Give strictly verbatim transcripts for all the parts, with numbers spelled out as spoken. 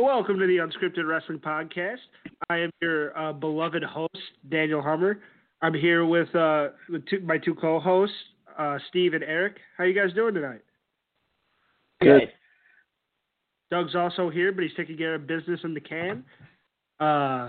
welcome to the Unscripted Wrestling Podcast. I am your uh, beloved host, Daniel Hummer. I'm here with, uh, with two, my two co-hosts, uh, Steve and Eric. How you guys doing tonight? Good. Doug's also here, but he's taking care of business in the can. Uh,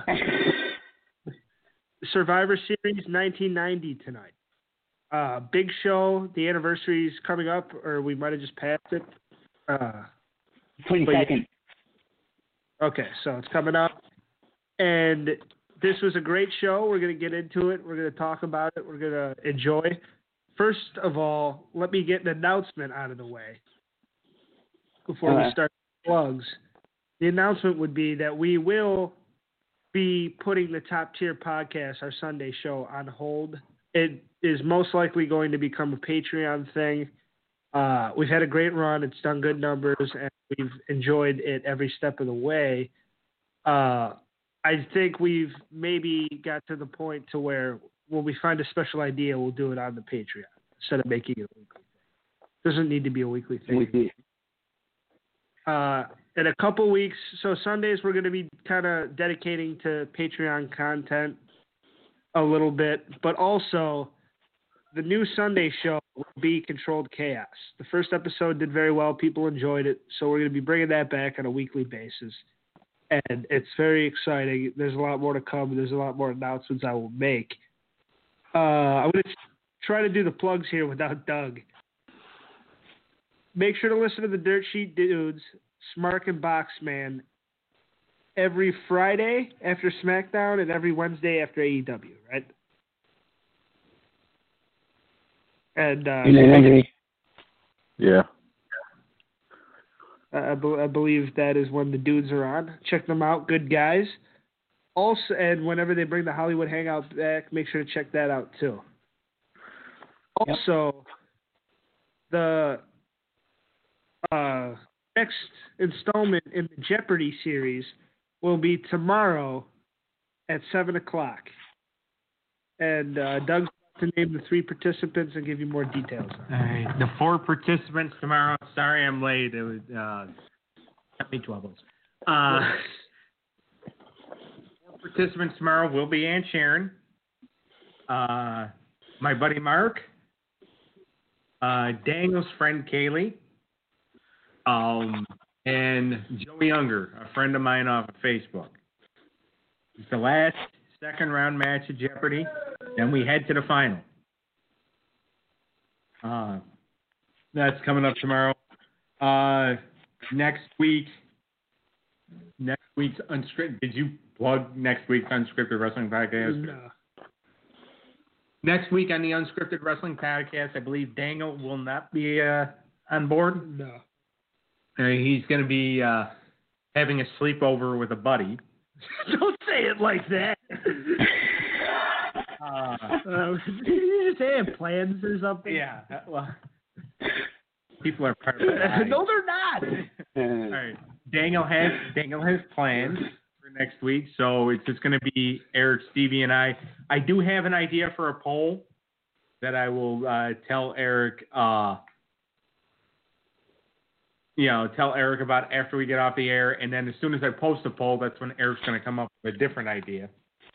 Survivor Series nineteen ninety tonight. Uh, big show. The anniversary is coming up, or we might have just passed it. Uh, twenty-second. Okay, so it's coming up. And this was a great show. We're going to get into it. We're going to talk about it. We're going to enjoy. First of all, let me get an announcement out of the way before uh, we start the plugs. The announcement would be that we will be putting the Top Tier Podcast, our Sunday show, on hold. It is most likely going to become a Patreon thing. Uh, we've had a great run. It's done good numbers, and we've enjoyed it every step of the way. Uh, I think we've maybe got to the point to where when we find a special idea, we'll do it on the Patreon instead of making it a weekly thing. It doesn't need to be a weekly thing. Weekly. Uh, in a couple weeks, so Sundays we're going to be kind of dedicating to Patreon content a little bit, but also the new Sunday show will be Controlled Chaos. The first episode did very well. People enjoyed it, so we're going to be bringing that back on a weekly basis. And it's very exciting. There's a lot more to come. There's a lot more announcements I will make. Uh, I'm going to try to do the plugs here without Doug. Make sure to listen to the Dirt Sheet Dudes, Smark and Boxman, every Friday after SmackDown and every Wednesday after A E W, right? And uh, yeah, I, be- I believe that is when the dudes are on. Check them out, good guys. Also, and whenever they bring the Hollywood Hangout back, make sure to check that out too. Also, yep. the uh, next installment in the Jeopardy series will be tomorrow at seven o'clock, and uh, Doug's to name the three participants and give you more details. All right, the four participants tomorrow. Sorry, I'm late. It was uh, me troubles. Uh, four participants tomorrow will be Aunt Sharon, uh, my buddy Mark, uh, Daniel's friend Kaylee, um, and Joey Younger, a friend of mine off of Facebook. It's the last second round match of Jeopardy. Then we head to the final. Uh, that's coming up tomorrow. Uh, next week, next week's unscripted. Did you plug next week's Unscripted Wrestling Podcast? No. Next week on the Unscripted Wrestling Podcast, I believe Daniel will not be uh, on board. No. Uh, he's going to be uh, having a sleepover with a buddy. Don't say it like that. Uh, uh, did you just say have plans or something? Yeah. Well, people are part of it. No, they're not. All right. Daniel has Daniel has plans for next week, so it's just going to be Eric, Stevie, and I. I do have an idea for a poll that I will uh, tell Eric. Uh, you know, tell Eric about after we get off the air, and then as soon as I post the poll, that's when Eric's going to come up with a different idea.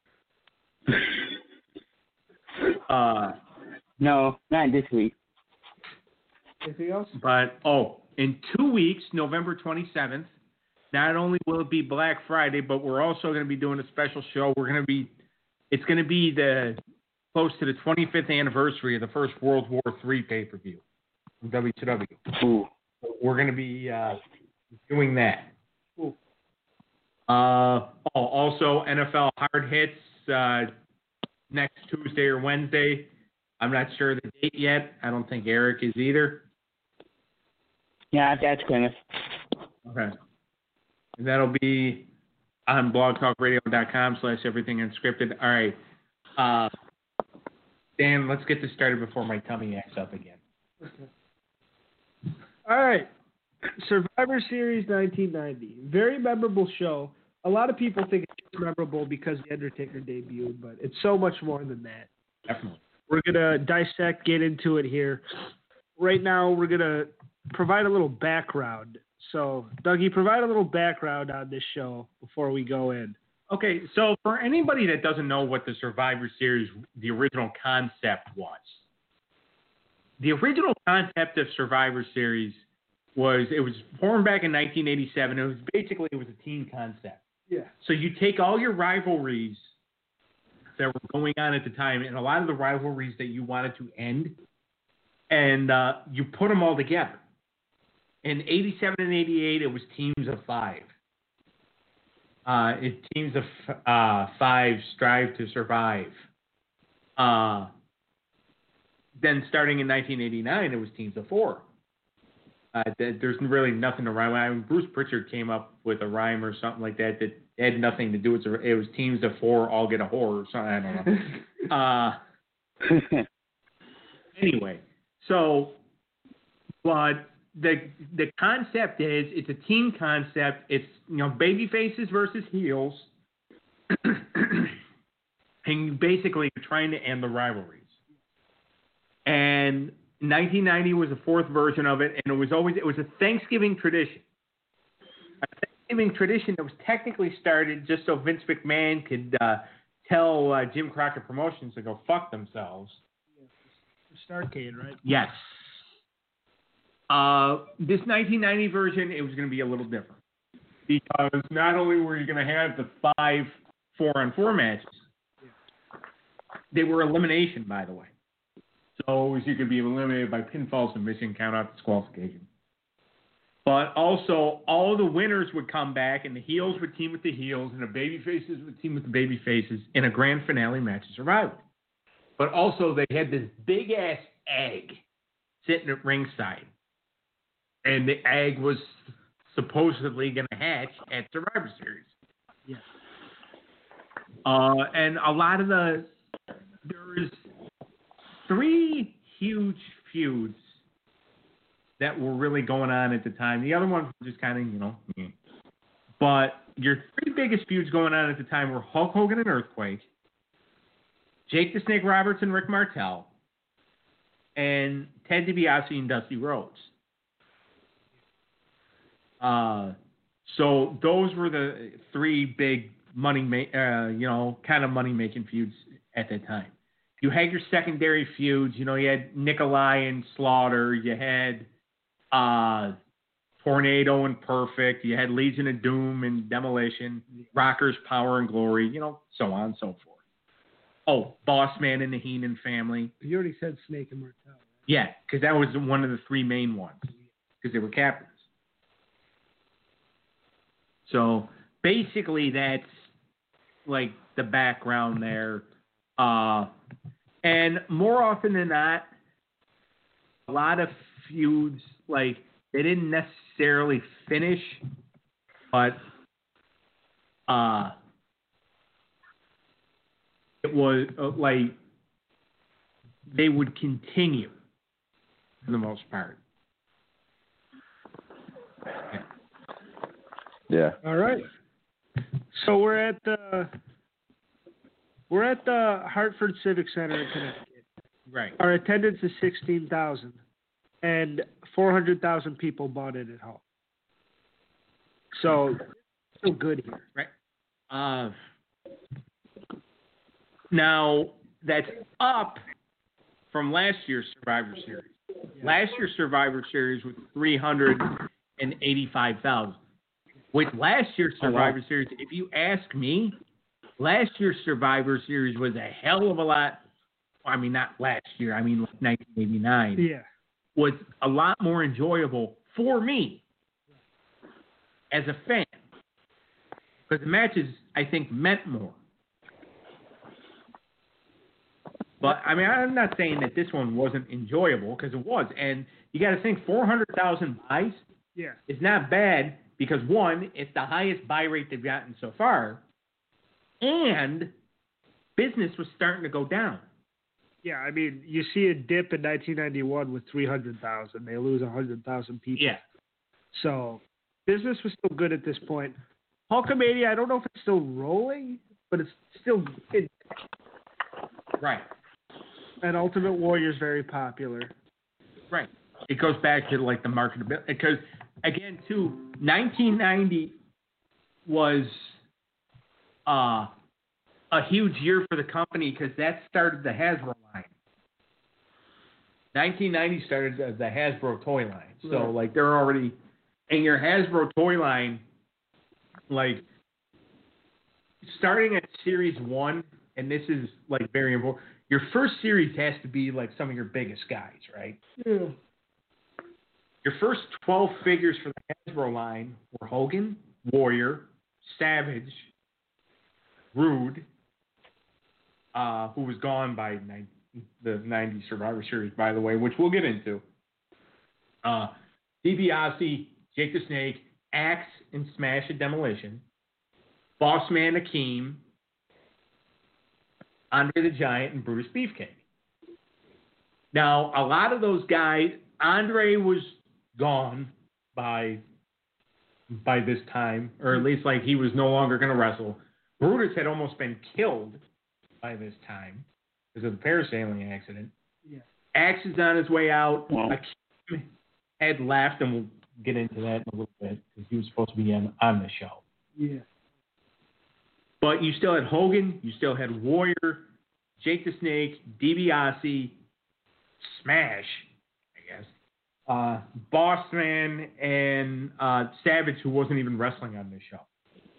Uh, no, not this week. Anything else? But, oh, in two weeks, November twenty-seventh, not only will it be Black Friday, but we're also going to be doing a special show. We're going to be, it's going to be the close to the twenty-fifth anniversary of the first World War Three pay-per-view from W C W. Ooh. So we're going to be uh, doing that. Ooh. Uh, oh, also, N F L Hard Hits, uh, next Tuesday or Wednesday. I'm not sure the date yet. I don't think Eric is either. Yeah, that's Plymouth. Okay. And that'll be on blogtalkradio.com slash everything unscripted. All right. Uh, Dan, let's get this started before my tummy acts up again. Okay. All right. Survivor Series nineteen ninety. Very memorable show. A lot of people think it's memorable because The Undertaker debuted, but it's so much more than that. Definitely. We're going to dissect, get into it here. Right now, we're going to provide a little background. So, Dougie, provide a little background on this show before we go in. Okay, so for anybody that doesn't know what the Survivor Series, the original concept was, the original concept of Survivor Series was, it was formed back in nineteen eighty-seven. It was basically, it was a team concept. Yeah. So you take all your rivalries that were going on at the time, and a lot of the rivalries that you wanted to end, and uh, you put them all together. In eighty-seven and eighty-eight, it was teams of five. Uh, it, teams of uh, five strive to survive. Uh, then starting in nineteen eighty-nine, it was teams of four. Uh, there's really nothing to rhyme. I mean, Bruce Pritchard came up with a rhyme or something like that that had nothing to do with it. It was teams of four all get a whore or something. I don't know. uh, anyway, so, but the the concept is it's a team concept. It's, you know, baby faces versus heels, and you basically are trying to end the rivalries. And nineteen ninety was the fourth version of it, and it was always it was a Thanksgiving tradition. A Thanksgiving tradition that was technically started just so Vince McMahon could uh, tell uh, Jim Crockett Promotions to go fuck themselves. Starcade, right? Yes. Uh, this nineteen ninety version, it was going to be a little different because not only were you going to have the five four-on-four matches, they were elimination, by the way. So you could be eliminated by pinfall, submission, count out, disqualification. But also, all the winners would come back, and the heels would team with the heels, and the baby faces would team with the baby faces in a grand finale match of Survivor. But also, they had this big-ass egg sitting at ringside. And the egg was supposedly going to hatch at Survivor Series. Yeah. Uh, and a lot of the... There's three huge feuds that were really going on at the time. The other ones were just kind of, you know... Yeah. But your three biggest feuds going on at the time were Hulk Hogan and Earthquake, Jake the Snake Roberts and Rick Martel, and Ted DiBiase and Dusty Rhodes. Uh, so those were the three big money, ma- uh, you know, kind of money-making feuds at that time. You had your secondary feuds. You know, you had Nikolai and Slaughter. You had uh, Tornado and Perfect. You had Legion of Doom and Demolition. Rockers, Power and Glory. You know, so on and so forth. Oh, Boss Man and the Heenan family. You already said Snake and Martel. Right? Yeah, because that was one of the three main ones because they were captains. So basically, that's like the background there. Uh, and more often than not, a lot of feuds, like, they didn't necessarily finish, but uh, it was uh, like they would continue for the most part. Yeah. Yeah. All right. So we're at the we're at the Hartford Civic Center in Connecticut. Right. Our attendance is sixteen thousand, and four hundred thousand people bought it at home. So still good here. Right. Uh, now that's up from last year's Survivor Series. Yeah. Last year's Survivor Series was three hundred and eighty-five thousand. With last year's Survivor oh, wow. Series, if you ask me, last year's Survivor Series was a hell of a lot. I mean, not last year. I mean, like nineteen eighty-nine. Yeah. Was a lot more enjoyable for me as a fan. Because the matches, I think, meant more. But, I mean, I'm not saying that this one wasn't enjoyable, because it was. And you got to think, four hundred thousand buys yeah. is not bad. Because, one, it's the highest buy rate they've gotten so far, and business was starting to go down. Yeah, I mean, you see a dip in nineteen ninety-one with three hundred thousand. They lose one hundred thousand people. Yeah. So business was still good at this point. Hulkamania, I don't know if it's still rolling, but it's still good. Right. And Ultimate Warrior is very popular. Right. It goes back to, like, the marketability. Because again, too, nineteen ninety was uh, a huge year for the company because that started the Hasbro line. nineteen ninety started the, the Hasbro toy line. So, Right. like, they're already in your Hasbro toy line, like, starting at Series one, and this is, like, very important, your first series has to be, like, some of your biggest guys, right? Yeah. Your first twelve figures for the Hasbro line were Hogan, Warrior, Savage, Rude, uh, who was gone by nine, the ninety Survivor Series, by the way, which we'll get into. Uh, DiBiase, Jake the Snake, Axe and Smash at Demolition, Bossman Akeem, Andre the Giant, and Brutus Beefcake. Now, a lot of those guys, Andre was gone by by this time, or at least like he was no longer going to wrestle. Brutus had almost been killed by this time because of the parasailing accident. Yeah. Axe is on his way out. Wow. Akeem had left, and we'll get into that in a little bit because he was supposed to be on, on the show. Yeah. But you still had Hogan, you still had Warrior, Jake the Snake, DiBiase, Smash, I guess, uh, Bossman, and uh, Savage, who wasn't even wrestling on this show.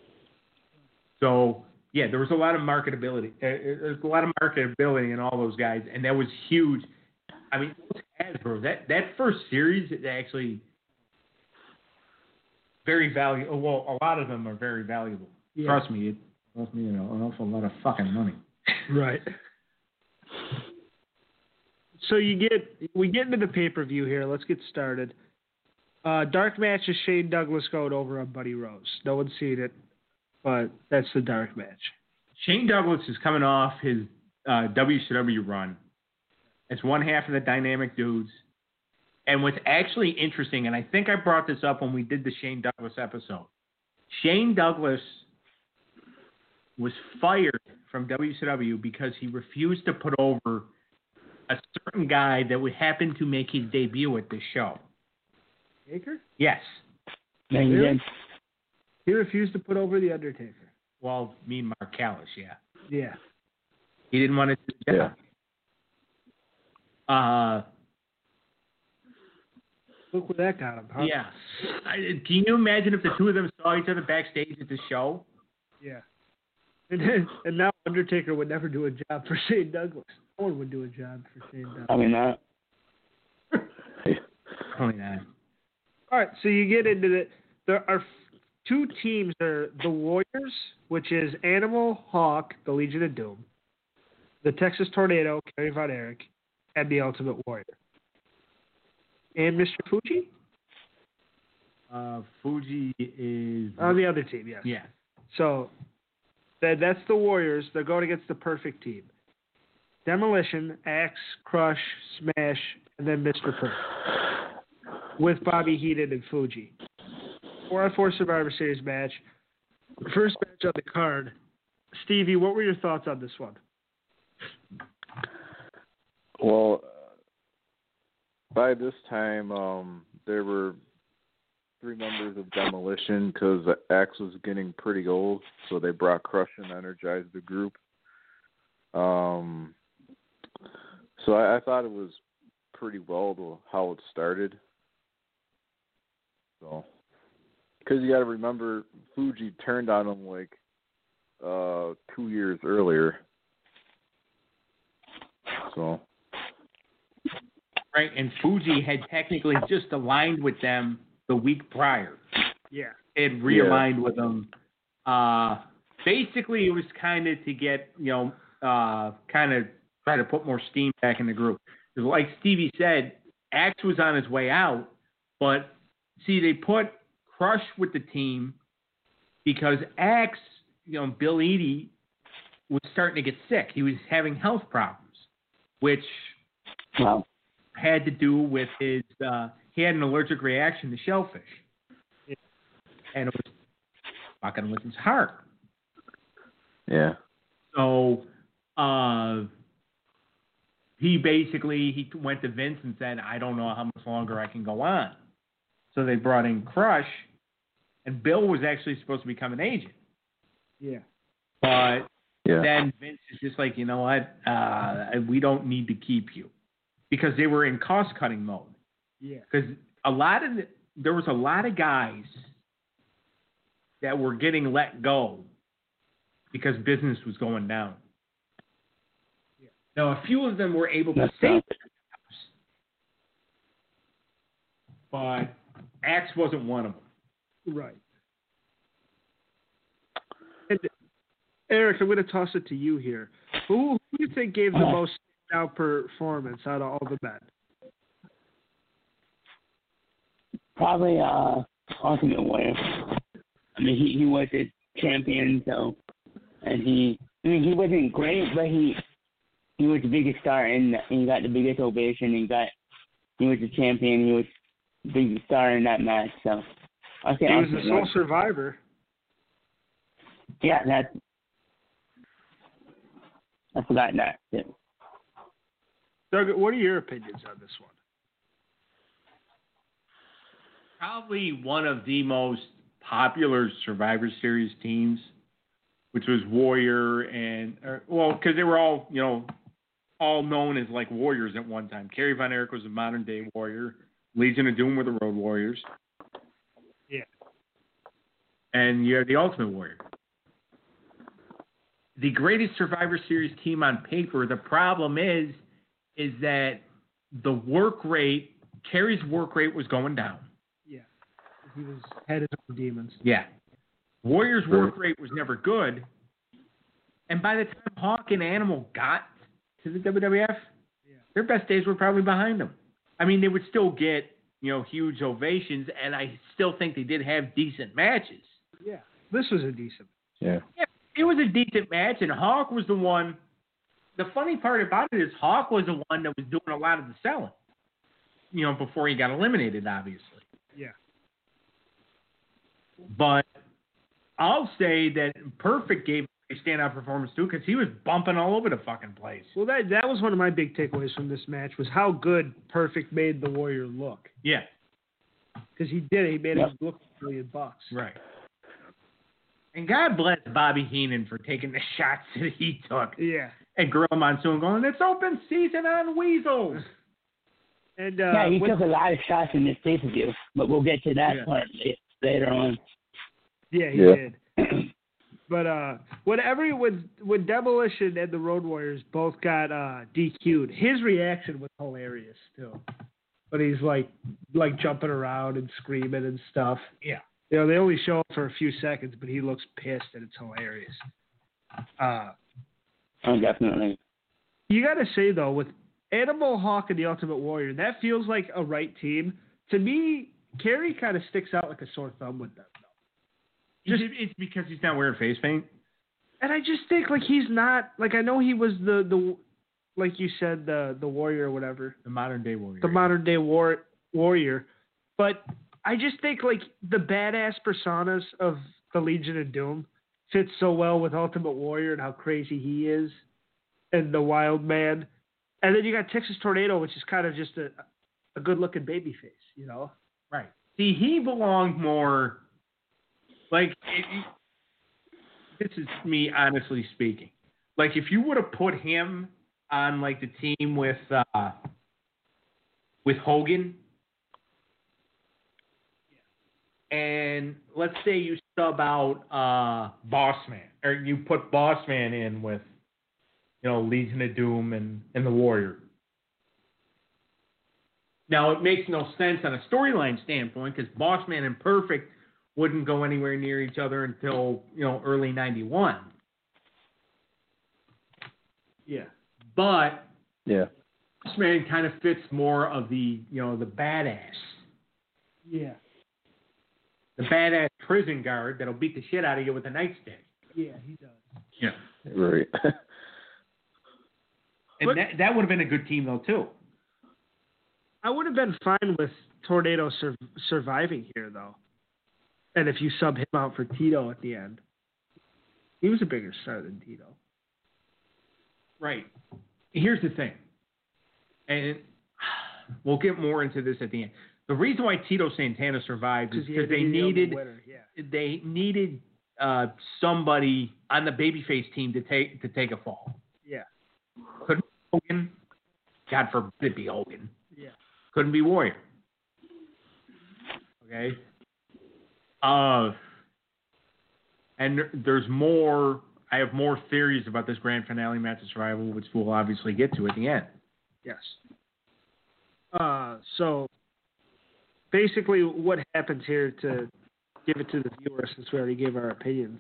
So, yeah, there was a lot of marketability. Uh, There's a lot of marketability in all those guys, and that was huge. I mean, Hasbro, that, that first series is actually very valuable. Well, a lot of them are very valuable. Yeah. Trust me, it cost me, you know, an awful lot of fucking money. Right. So you get we get into the pay per view here. Let's get started. Uh, dark match is Shane Douglas going over on Buddy Rose. No one's seen it, but that's the dark match. Shane Douglas is coming off his uh, W C W run. It's one half of the Dynamic Dudes. And what's actually interesting, and I think I brought this up when we did the Shane Douglas episode, Shane Douglas was fired from W C W because he refused to put over a certain guy that would happen to make his debut at this show. Taker? Yes. Yeah, he Really? did. He refused to put over the Undertaker. Well, me and Mark Callis, yeah. Yeah. He didn't want to do the job. Uh, Look where that got him, huh? yeah. I, can you imagine if the two of them saw each other backstage at the show? Yeah. And, and now Undertaker would never do a job for Shane Douglas. No one would do a job for Shane Douglas. I mean, uh, Probably not. All right, so you get into the there are two teams. There are the Warriors, which is Animal, Hawk, the Legion of Doom, the Texas Tornado, Kerry Von Erich, and the Ultimate Warrior. And Mister Fuji Uh, Fuji is on the other team, yes. yeah. So that that's the Warriors. They're going against the perfect team. Demolition, Axe, Crush, Smash, and then Mister Perfect. With Bobby Heenan and Fuji. Four on four Survivor Series match. First match on the card. Stevie, what were your thoughts on this one? Well, by this time, um, there were three members of Demolition because Axe was getting pretty old, so they brought Crush and energized the group. Um, so I, I thought it was pretty well to how it started. So, because you got to remember, Fuji turned on him like uh, two years earlier. So. Right, and Fuji had technically just aligned with them the week prior. Yeah. It realigned yeah. with them. Uh, basically, it was kind of to get, you know, uh, kind of try to put more steam back in the group. Because like Stevie said, Axe was on his way out, but see, they put Crush with the team because Axe, you know, Bill Eadie was starting to get sick. He was having health problems, which wow. had to do with his, uh, he had an allergic reaction to shellfish. Yeah. And it was fucking with his heart. Yeah. So, uh, he basically, he went to Vince and said, I don't know how much longer I can go on. So they brought in Crush, and Bill was actually supposed to become an agent. Yeah. But Yeah. then Vince is just like, you know what? Uh, we don't need to keep you. Because they were in cost-cutting mode. Yeah. Because a lot of the, there was a lot of guys that were getting let go because business was going down. Yeah. Now, a few of them were able to That's stay, right. but Axe wasn't one of them. Right. And Eric, I'm going to toss it to you here. Who, who do you think gave the Oh. most out performance out of all the men? Probably uh, Ultimate Warrior. I mean, he, he was a champion, so, and he, I mean, he wasn't great, but he he was the biggest star, and he got the biggest ovation. He got, he was the champion. He was the biggest star in that match. So, I'll say He was Ultimate the sole Warrior. survivor. Yeah, that. I forgot that. Yeah. Doug, what are your opinions on this one? Probably one of the most popular Survivor Series teams, which was Warrior and, or, well, because they were all, you know, all known as like Warriors at one time. Kerry Von Erich was a modern day Warrior. Legion of Doom were the Road Warriors. Yeah. And you had the Ultimate Warrior. The greatest Survivor Series team on paper, the problem is, is that the work rate, Kerry's work rate was going down. Yeah. He was had his own demons. Yeah. Warriors' work rate was never good. And by the time Hawk and Animal got to the W W F, Yeah. their best days were probably behind them. I mean, they would still get, you know, huge ovations, and I still think they did have decent matches. Yeah. This was a decent. Yeah. Yeah, it was a decent match, and Hawk was the one. The funny part about it is Hawk was the one that was doing a lot of the selling, you know, before he got eliminated, obviously. Yeah. But I'll say that Perfect gave a standout performance too, because he was bumping all over the fucking place. Well, that that was one of my big takeaways from this match was how good Perfect made the Warrior look. Yeah, Because he did it. He made Yep. him look a million bucks. right. And God bless Bobby Heenan for taking the shots that he took. Yeah. And Gorilla Monsoon going, it's open season on Weasels. And uh, Yeah, he with- took a lot of shots in this pay-per-view, but we'll get to that Yeah. part la- later on. yeah, he Yeah. did. But uh, whenever when when Demolition and the Road Warriors both got uh, D Q'd, his reaction was hilarious too. But he's like like jumping around and screaming and stuff. Yeah. You know, they only show up for a few seconds, but he looks pissed and it's hilarious. Uh, Oh, definitely. you got to say though, with Animal Hawk and the Ultimate Warrior, that feels like a right team. To me, Kerry kind of sticks out like a sore thumb with them. Just, it's because he's not wearing face paint. And I just think like he's not like I know he was the the like you said the the warrior or whatever, The modern day warrior. the modern day war warrior, but I just think like the badass personas of the Legion of Doom fits so well with Ultimate Warrior and how crazy he is, and the Wild Man, and then you got Texas Tornado, which is kind of just a a good looking baby face, you know. Right. See, he belonged more, like, it, it- this is me honestly speaking. Like, if you would have put him on, like, the team with, uh, with Hogan, and let's say you sub out uh, Bossman, or you put Bossman in with, you know, Legion of Doom and, and the Warrior. Now, it makes no sense on a storyline standpoint because Bossman and Perfect wouldn't go anywhere near each other until, you know, early ninety-one. Yeah. But Yeah. Bossman kind of fits more of the, you know, the badass. Yeah. The badass prison guard that'll beat the shit out of you with a nightstick. Yeah, he does. Yeah. Right. And But- that, that would have been a good team, though, too. I would have been fine with Tornado sur- surviving here, though. And if you sub him out for Tito at the end, he was a bigger star than Tito. Right. Here's the thing, and we'll get more into this at the end. the reason why Tito Santana survived is because they needed yeah. they needed uh, somebody on the babyface team to take to take a fall. Yeah. Couldn't be Hogan. God forbid it be Hogan. Yeah. Couldn't be Warrior. Okay. Uh, and there's more. I have more theories about this grand finale match of Survival, which we'll obviously get to at the end. Yes. Uh, so basically, what happens here to give it to the viewers, since we already gave our opinions?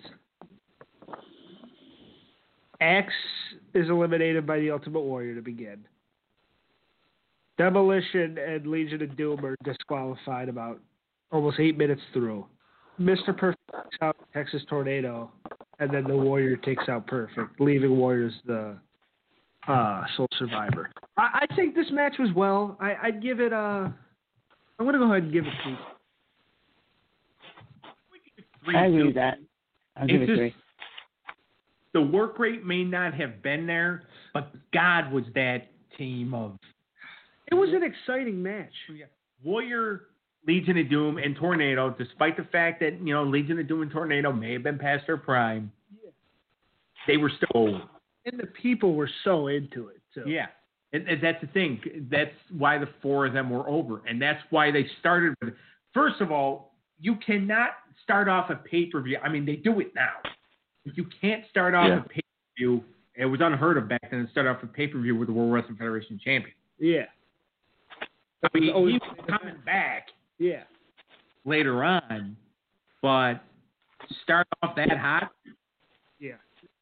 Axe is eliminated by the Ultimate Warrior to begin. Demolition and Legion of Doom are disqualified about almost eight minutes through. Mister Perfect takes out Texas Tornado, and then the Warrior takes out Perfect, leaving Warriors the uh, sole survivor. I, I think this match was well. I, I'd give it a. I'm going to go ahead and give it three. Three, I agree two. with that. I'll give it just, three. The work rate may not have been there, but God was that team of. It was an exciting match. Warrior, Legion of Doom, and Tornado, despite the fact that, you know, Legion of Doom and Tornado may have been past their prime, yeah. they were still old. And the people were so into it, too. Yeah. And, and that's the thing. That's why the four of them were over. And that's why they started with it. First of all, you cannot start off a pay-per-view. I mean, they do it now. But you can't start off Yeah. a pay-per-view. It was unheard of back then to start off a pay-per-view with the World Wrestling Federation champion. Yeah. I mean, Oh, he was coming back Yeah. later on, but start off that hot. Yeah.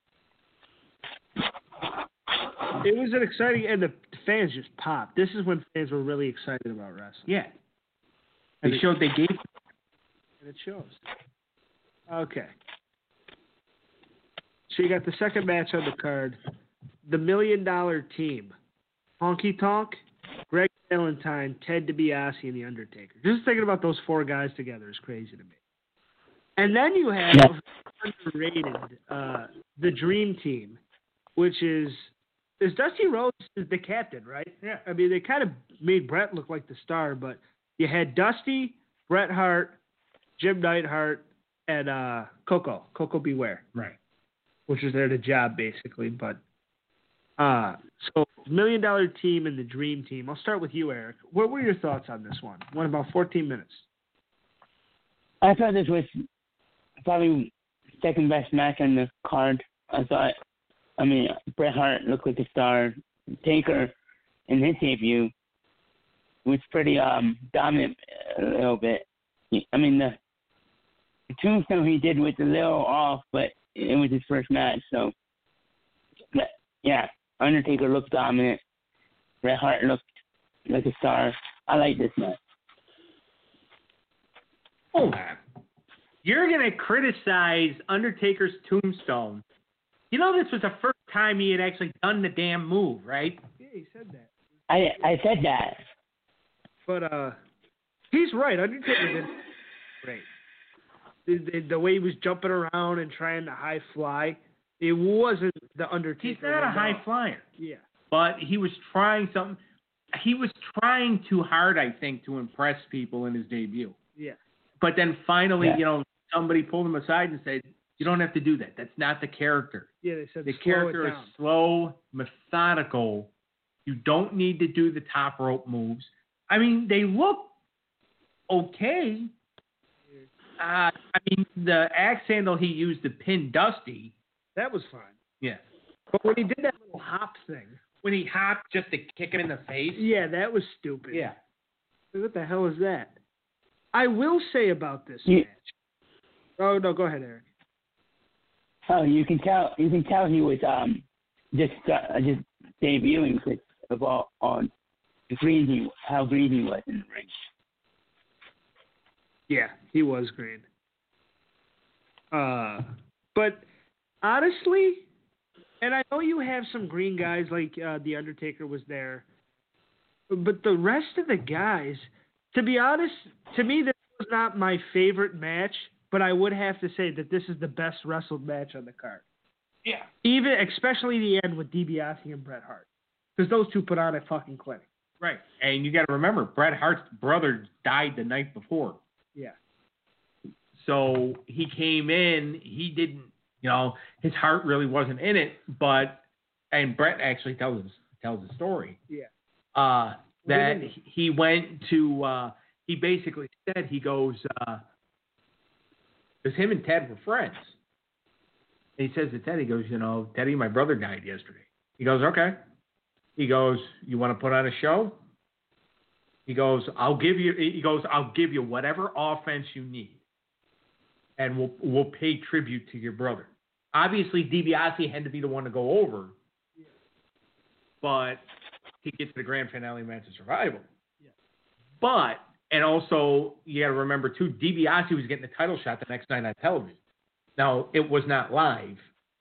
It was an exciting, and the fans just popped. This is when fans were really excited about wrestling. Yeah. They And it- showed they gave. And it shows. Okay. So you got the second match on the card. The Million Dollar Team. Honky Tonk, Greg Valentine, Ted DiBiase, and The Undertaker. Just thinking about those four guys together is crazy to me. And then you have Yeah. underrated uh, the Dream Team, which is is Dusty Rhodes is the captain, right? Yeah. I mean, they kind of made Bret look like the star, but you had Dusty, Bret Hart, Jim Neidhart, and uh, Coco, Coco Beware, Right. which was there to job basically. But uh, so Million Dollar Team and the Dream Team. I'll start with you, Eric. What were your thoughts on this one? Went about fourteen minutes. I thought this was probably second best match on the card. I thought, I mean, Bret Hart looked like a star. Taker, in his debut, was pretty um dominant a little bit. I mean, the, the tombstone he did was a little off, but it was his first match, so but, yeah. Undertaker looked dominant. Bret Hart looked like a star. I like this match. Hold on. You're going to criticize Undertaker's tombstone. You know, this was the first time he had actually done the damn move, right? Yeah, he said that. I I said that. But uh, he's right. Undertaker did great. The, the, the way he was jumping around and trying to high fly, it wasn't the Undertaker. He's not a high flyer. Yeah. But he was trying something. He was trying too hard, I think, to impress people in his debut. Yeah. But then finally, Yeah. you know, somebody pulled him aside and said, you don't have to do that. That's not the character. Yeah, they said The slow character it is down. slow, methodical. You don't need to do the top rope moves. I mean, they look okay. Uh, I mean, the axe handle he used to pin Dusty. That was fine. Yeah. But when he did that little hop thing, When he hopped just to kick him in the face. yeah, that was stupid. Yeah. What the hell is that? I will say about this Yeah. match. Oh no, go ahead, Eric. Oh, you can tell. You can tell he was um just uh, just debuting because of all on green he how green he was in the ring. Yeah, he was green. Uh, but honestly, and I know you have some green guys like uh, The Undertaker was there, but the rest of the guys, to be honest, to me, this was not my favorite match, but I would have to say that this is the best wrestled match on the card. Yeah. Even, especially the end with DiBiase and Bret Hart. Because those two put on a fucking clinic. Right. And you got to remember, Bret Hart's brother died the night before. Yeah. So he came in, he didn't, you know, his heart really wasn't in it, but, and Bret actually tells us, tells the story. Yeah. Uh, that he went to, uh, he basically said, he goes, uh, because him and Ted were friends. And he says to Ted, he goes, you know, Teddy, my brother died yesterday. He goes, okay. He goes, you want to put on a show? He goes, I'll give you, he goes, I'll give you whatever offense you need. And we'll, we'll pay tribute to your brother. Obviously, DiBiase had to be the one to go over. Yeah. But to get to the grand finale match of Survival. Yeah. But, and also, you got to remember, too, DiBiase was getting the title shot the next night on television. Now, it was not live,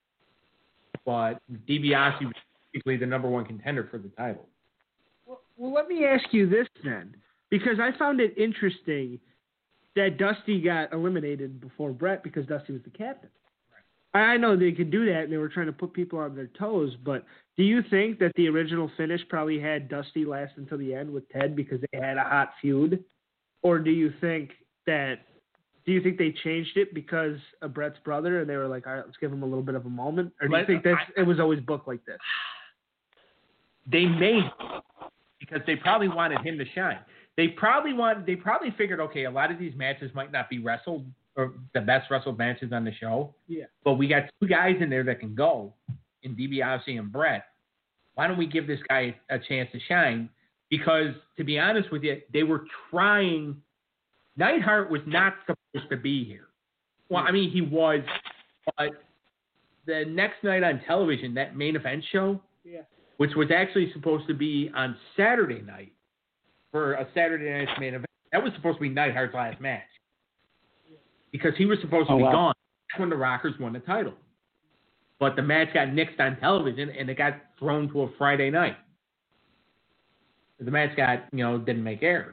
but DiBiase was basically the number one contender for the title. Well, well, let me ask you this then, because I found it interesting that Dusty got eliminated before Bret because Dusty was the captain. Right. I know they could do that, and they were trying to put people on their toes, but do you think that the original finish probably had Dusty last until the end with Ted because they had a hot feud? Or do you think that Do you think they changed it because of Bret's brother, and they were like, all right, let's give him a little bit of a moment? Or do you think that it was always booked like this? They may, because they probably wanted him to shine. They probably wanted, they probably figured, okay, a lot of these matches might not be wrestled, or the best wrestled matches on the show. Yeah. But we got two guys in there that can go, in DiBiase and Bret. Why don't we give this guy a chance to shine? Because, to be honest with you, they were trying. Neidhart was not supposed to be here. Well, I mean, he was, but the next night on television, that main event show, yeah. which was actually supposed to be on Saturday night for a Saturday night main event, that was supposed to be Neidhart's last match because he was supposed to oh, be wow. gone. That's when the Rockers won the title. But the match got nixed on television, and it got thrown to a Friday night. The match got, you know, didn't make air.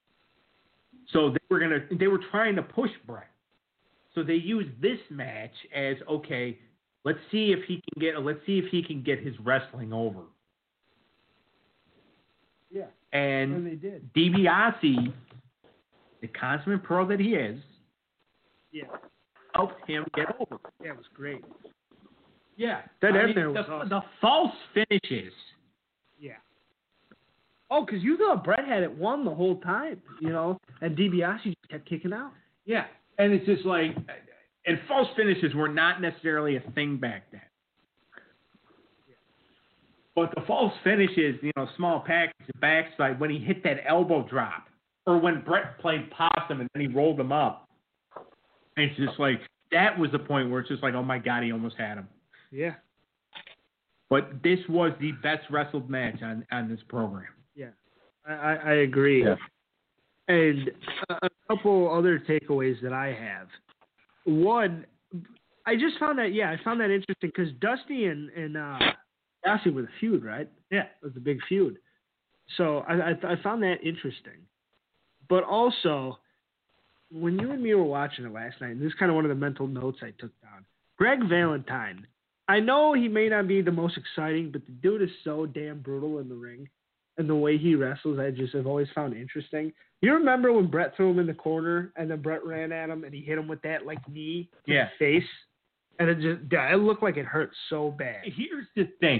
So they were gonna, they were trying to push Bret. So they used this match as, okay, let's see if he can get, let's see if he can get his wrestling over. Yeah. And, and they did. DiBiase, the consummate pro that he is, yeah, helped him get over. Yeah, it was great. Yeah, that I end mean, there was the, awesome. the false finishes. Yeah. Oh, because you thought Bret had it won the whole time, you know, and DiBiase just kept kicking out. Yeah, and it's just like, and false finishes were not necessarily a thing back then. But the false finishes, you know, small package, backside, when he hit that elbow drop, or when Bret played possum and then he rolled him up, it's just like, that was the point where it's just like, oh my God, he almost had him. Yeah. But this was the best wrestled match on, on this program. Yeah, I, I agree. Yeah. And a couple other takeaways that I have. One, I just found that, yeah, I found that interesting because Dusty and, and uh, Dusty were the feud, right? Yeah, it was a big feud. So I, I, I found that interesting. But also, when you and me were watching it last night, and this is kind of one of the mental notes I took down, Greg Valentine, I know he may not be the most exciting, but the dude is so damn brutal in the ring. And the way he wrestles, I just have always found interesting. You remember when Bret threw him in the corner, and then Bret ran at him, and he hit him with that like knee to yeah. the face, and it just it looked like it hurt so bad. Here's the thing: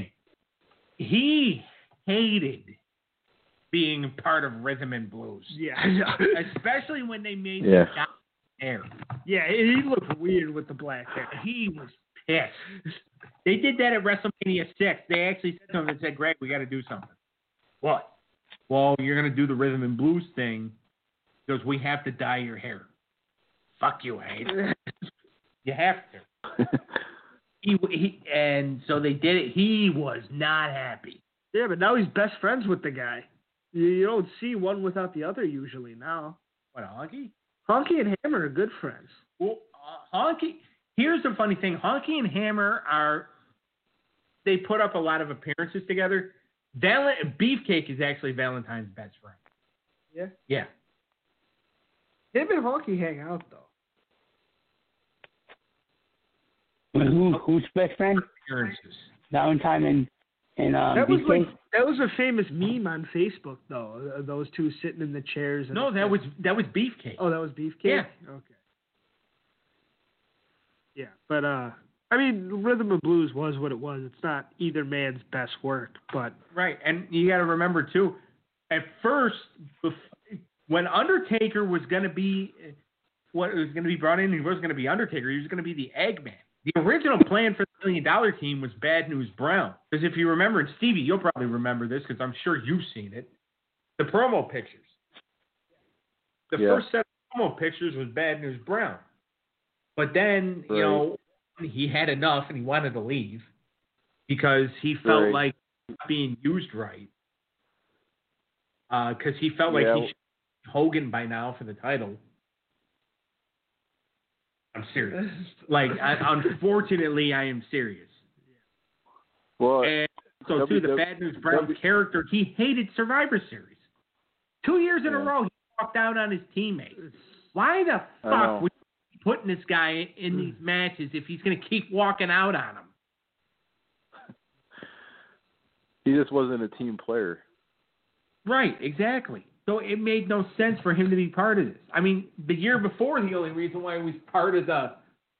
he hated being part of Rhythm and Blues. Yeah, especially when they made yeah. the hair. Yeah, he looked weird with the black hair. He was pissed. They did that at WrestleMania six. They actually said to him and said, "Greg, we got to do something." What? Well, you're going to do the Rhythm and Blues thing because we have to dye your hair. Fuck you, Hayes. You have to. he, he, and so they did it. He was not happy. Yeah, but now he's best friends with the guy. You, you don't see one without the other usually now. What, Honky? Honky and Hammer are good friends. Well, uh, Honky, here's the funny thing. Honky and Hammer are, they put up a lot of appearances together. Val- Beefcake is actually Valentine's best friend. Yeah? Yeah. Him and Honky hang out, though. Who, who's best friend? Appearances. Valentine and And um, that was because, like that was a famous meme on Facebook, though. uh, Those two sitting in the chairs. And No, that was that was Beefcake. Oh, that was Beefcake. Yeah. Okay. Yeah, but uh, I mean, Rhythm and Blues was what it was. It's not either man's best work, but Right, and you got to remember too. At first, bef- when Undertaker was going to be what was going to be brought in, he wasn't going to be Undertaker. He was going to be the Eggman. The original plan for the Million Dollar Team was Bad News Brown. Because if you remember, and Stevie, you'll probably remember this because I'm sure you've seen it. The promo pictures. The Yeah. first set of promo pictures was Bad News Brown. But then, you Right. know, he had enough and he wanted to leave because he felt Right. like not being used right. Because he felt Yeah. like he should be Hogan by now for the title. I'm serious. Like, I, unfortunately, I am serious. Well, And so, too, the W W Bad News Brown W- character, he hated Survivor Series. Two years in a Yeah. row, he walked down on his teammates. Why the I know. fuck would you be putting this guy in these matches if he's going to keep walking out on them? he just wasn't a team player. Right, exactly. So it made no sense for him to be part of this. I mean, the year before, the only reason why he was part of the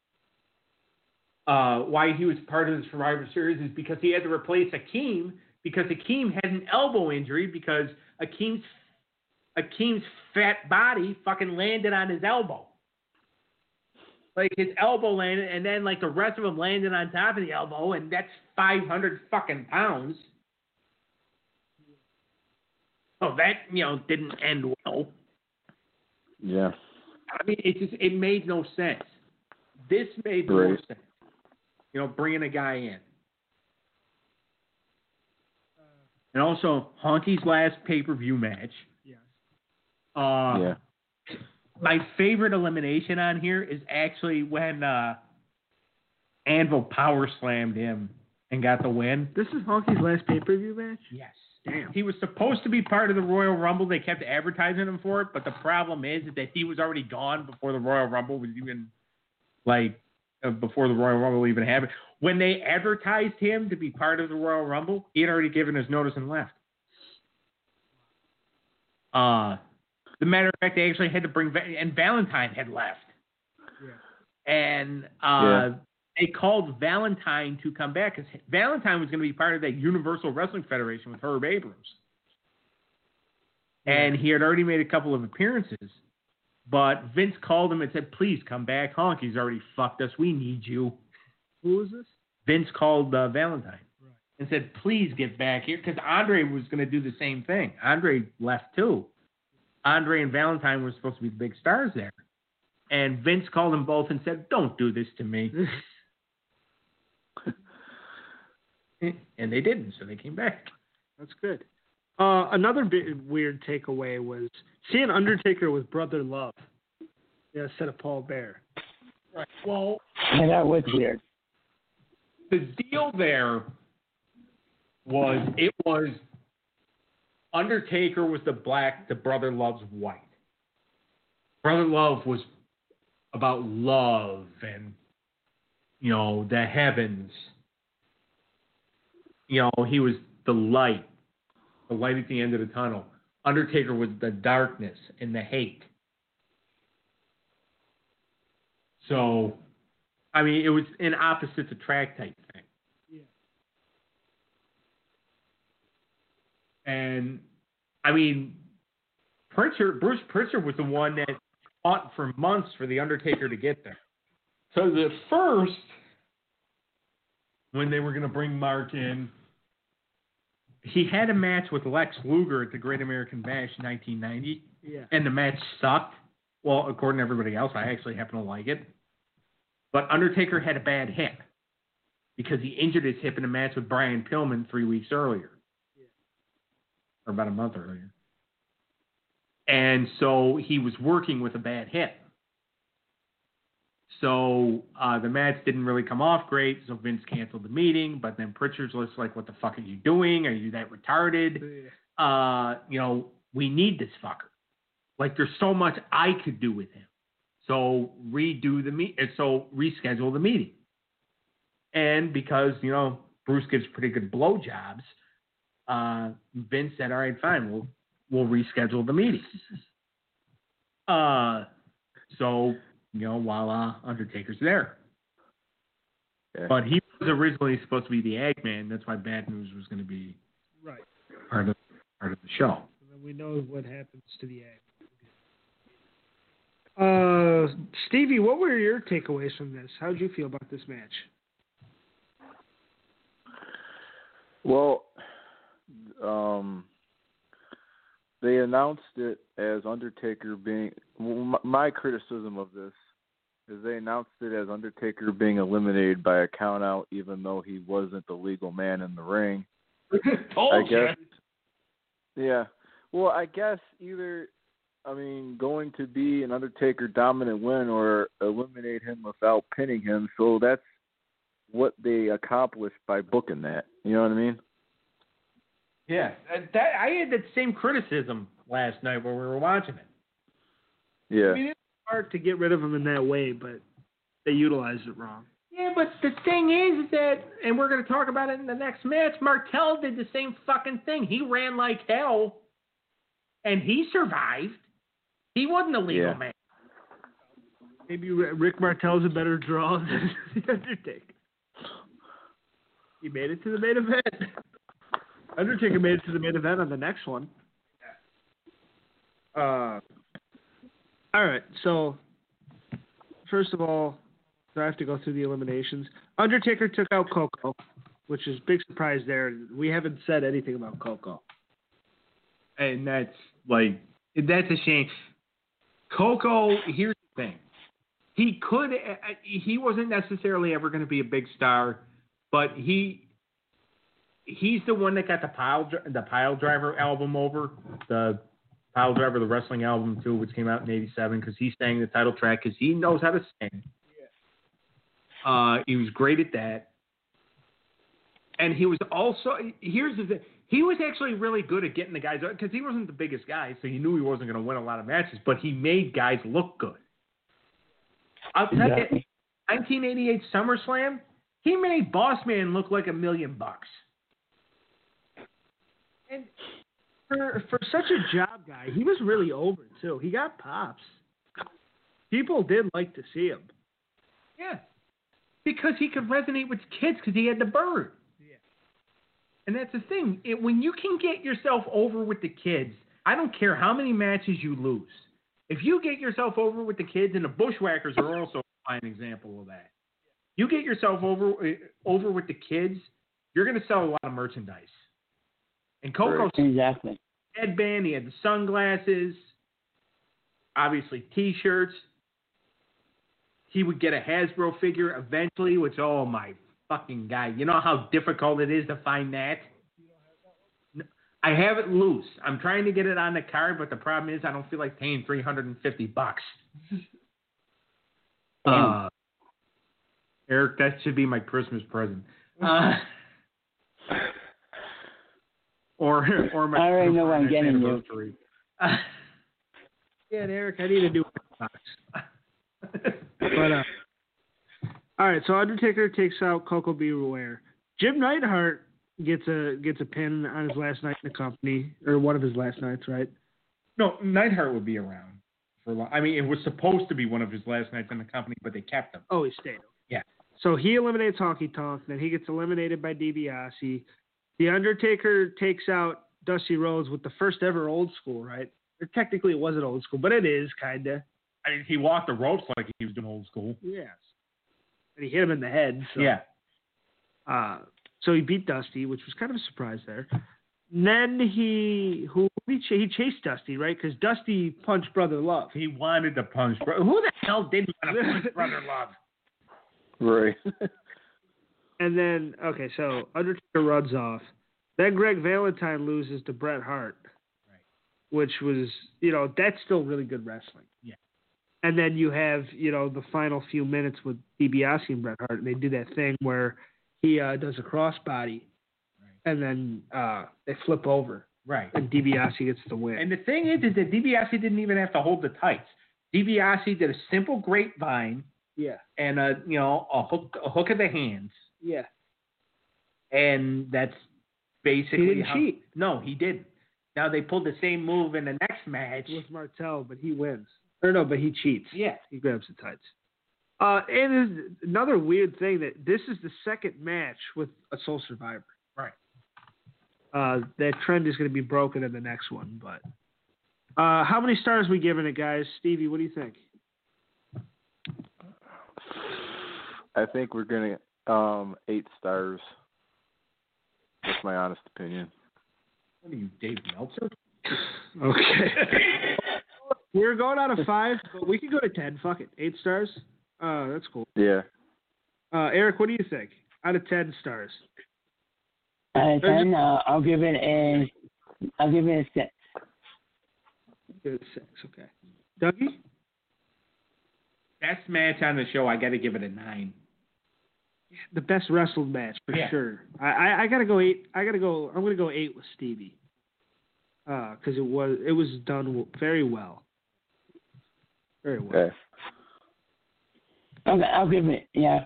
uh, why he was part of the Survivor Series is because he had to replace Akeem because Akeem had an elbow injury because Akeem's Akeem's fat body fucking landed on his elbow. Like his elbow landed, and then like the rest of him landed on top of the elbow, and that's five hundred fucking pounds. So that, you know, didn't end well. Yeah. I mean, it just it made no sense. This made more Right. sense. You know, bringing a guy in. And also, Honky's last pay-per-view match. yes. Uh, yeah. My favorite elimination on here is actually when uh, Anvil power slammed him and got the win. This is Honky's last pay per view match. Yes. Damn. He was supposed to be part of the Royal Rumble. They kept advertising him for it, but the problem is that he was already gone before the Royal Rumble was even, like, uh, before the Royal Rumble even happened. When they advertised him to be part of the Royal Rumble, he had already given his notice and left. Uh, the matter of fact, they actually had to bring, and Valentine had left. Yeah. And uh, Yeah. they called Valentine to come back because Valentine was going to be part of that Universal Wrestling Federation with Herb Abrams. And he had already made a couple of appearances. But Vince called him and said, please come back. Honky's already fucked us. We need you. Who is this? Vince called uh, Valentine Right. and said, please get back here. Because Andre was going to do the same thing. Andre left too. Andre and Valentine were supposed to be the big stars there. And Vince called them both and said, don't do this to me. And they didn't, so they came back. That's good. Uh, another bit weird takeaway was seeing Undertaker with Brother Love. Yeah, instead of Paul Bear. Right. Well, Yeah, that was weird. the deal there was it was Undertaker was the black, the Brother Love's white. Brother Love was about love and, you know, the heavens. You know, he was the light, the light at the end of the tunnel. Undertaker was the darkness and the hate. So, I mean, it was an opposites attract type thing. Yeah. And, I mean, Pritchard, Bruce Pritchard was the one that fought for months for The Undertaker to get there. So the first, when they were going to bring Mark in, he had a match with Lex Luger at the Great American Bash in nineteen ninety, Yeah. and the match sucked. Well, according to everybody else, I actually happen to like it. But Undertaker had a bad hip because he injured his hip in a match with Brian Pillman three weeks earlier. Yeah. Or about a month earlier. And so he was working with a bad hip. So uh, the match didn't really come off great, so Vince canceled the meeting. But then Pritchard's just like, what the fuck are you doing? Are you that retarded? Yeah. Uh, you know, we need this fucker. Like, there's so much I could do with him. So redo the meet. So reschedule the meeting. And because, you know, Bruce gives pretty good blowjobs, uh, Vince said, all right, fine, we'll we'll reschedule the meeting. Uh, so, you know, voila, Undertaker's there. Yeah. But he was originally supposed to be the Eggman. That's why Bad News was going to be Right. part of part of the show. And then we know what happens to the egg. Uh, Stevie, what were your takeaways from this? How did you feel about this match? Well, um, they announced it as Undertaker being. My, my criticism of this is they announced it as Undertaker being eliminated by a count out, even though he wasn't the legal man in the ring. I guess. Yeah. Well, I guess either, I mean, going to be an Undertaker dominant win or eliminate him without pinning him. So that's what they accomplished by booking that. You know what I mean? Yeah. That, I had that same criticism last night when we were watching it. Yeah. I mean, it's hard to get rid of him in that way, but they utilized it wrong. Yeah, but the thing is, is that, and we're going to talk about it in the next match, Martel did the same fucking thing. He ran like hell, and he survived. He wasn't a legal Yeah. man. Maybe Rick Martel's a better draw than The Undertaker. He made it to the main event. Undertaker made it to the main event on the next one. Uh, all right, so first of all, I have to go through the eliminations. Undertaker took out Coco, which is a big surprise there. We haven't said anything about Coco. And that's, like, that's a shame. Coco, here's the thing. He could, he wasn't necessarily ever going to be a big star, but he, he's the one that got the pile, the Pile Driver album over, the Pile Driver, the wrestling album too, which came out in eighty-seven, because he sang the title track because he knows how to sing. Uh, he was great at that. And he was also, here's the thing, he was actually really good at getting the guys, because he wasn't the biggest guy, so you knew he wasn't going to win a lot of matches, but he made guys look good. I'll tell Exactly. you, nineteen eighty-eight SummerSlam, he made Boss Man look like a million bucks. And for for such a job guy, he was really over too. He got pops. People did like to see him. Yeah. Because he could resonate with kids because he had the bird. Yeah. And that's the thing. It, when you can get yourself over with the kids, I don't care how many matches you lose. If you get yourself over with the kids, and the Bushwhackers are also a fine example of that. You get yourself over over with the kids, you're going to sell a lot of merchandise. And Coco Exactly. headband, he had the sunglasses, obviously T-shirts. He would get a Hasbro figure eventually, which, oh my fucking God. You know how difficult it is to find that? I have it loose. I'm trying to get it on the card, but the problem is I don't feel like paying three hundred fifty bucks. Uh, Eric, that should be my Christmas present. Uh, or or my I already know what I'm getting you. anniversary. Uh, Yeah, and Eric, I need a new box. But uh, all right, so Undertaker takes out Coco Beware. Jim Neidhart gets a gets a pin on his last night in the company, or one of his last nights, right? No, Neidhart would be around for a long. I mean, it was supposed to be one of his last nights in the company, but they kept him. Oh, he stayed. Yeah. So he eliminates Honky Tonk, then he gets eliminated by DiBiase. The Undertaker takes out Dusty Rhodes with the first ever old school, right? Or technically it wasn't old school, but it is, kind of. I mean, he walked the ropes like he was doing old school. Yes. And he hit him in the head. So. Yeah. Uh, so he beat Dusty, which was kind of a surprise there. Then he who he, ch- he chased Dusty, right? Because Dusty punched Brother Love. He wanted to punch. Bro- Who the hell didn't want to punch Brother Love? Right. And then, okay, so Undertaker runs off. Then Greg Valentine loses to Bret Hart, Right. which was, you know, that's still really good wrestling. Yeah. And then you have, you know, the final few minutes with DiBiase and Bret Hart, and they do that thing where he uh, does a crossbody, Right. and then uh, they flip over, Right. and DiBiase gets the win. And the thing is, is that DiBiase didn't even have to hold the tights. DiBiase did a simple grapevine yeah, and a, you know, a hook, a hook of the hands. yeah. and that's basically He didn't how, cheat. No, he didn't. Now they pulled the same move in the next match. With Martel, but he wins. Or no, but he cheats. Yeah. He grabs the tights. Uh, and there's another weird thing that this is the second match with a sole survivor. Right. Uh, that trend is going to be broken in the next one. But uh, how many stars are we giving it, guys? Stevie, what do you think? I think we're gonna um eight stars. That's my honest opinion. What are you, Dave Meltzer? Okay. We're going out of five, but we can go to ten. Fuck it. Eight stars? Uh, that's cool. Yeah. Uh, Eric, what do you think? Out of ten stars. Out of ten, uh, I'll give it a, I'll give it a six. Give it a six, okay. Dougie? Best match on the show, I got to give it a nine. The best wrestled match for Yeah. sure. I, I I gotta go eight. I gotta go. I'm gonna go eight with Stevie. Uh, because it was it was done w- very well. Very well. Okay. Okay, I'll give it, yeah.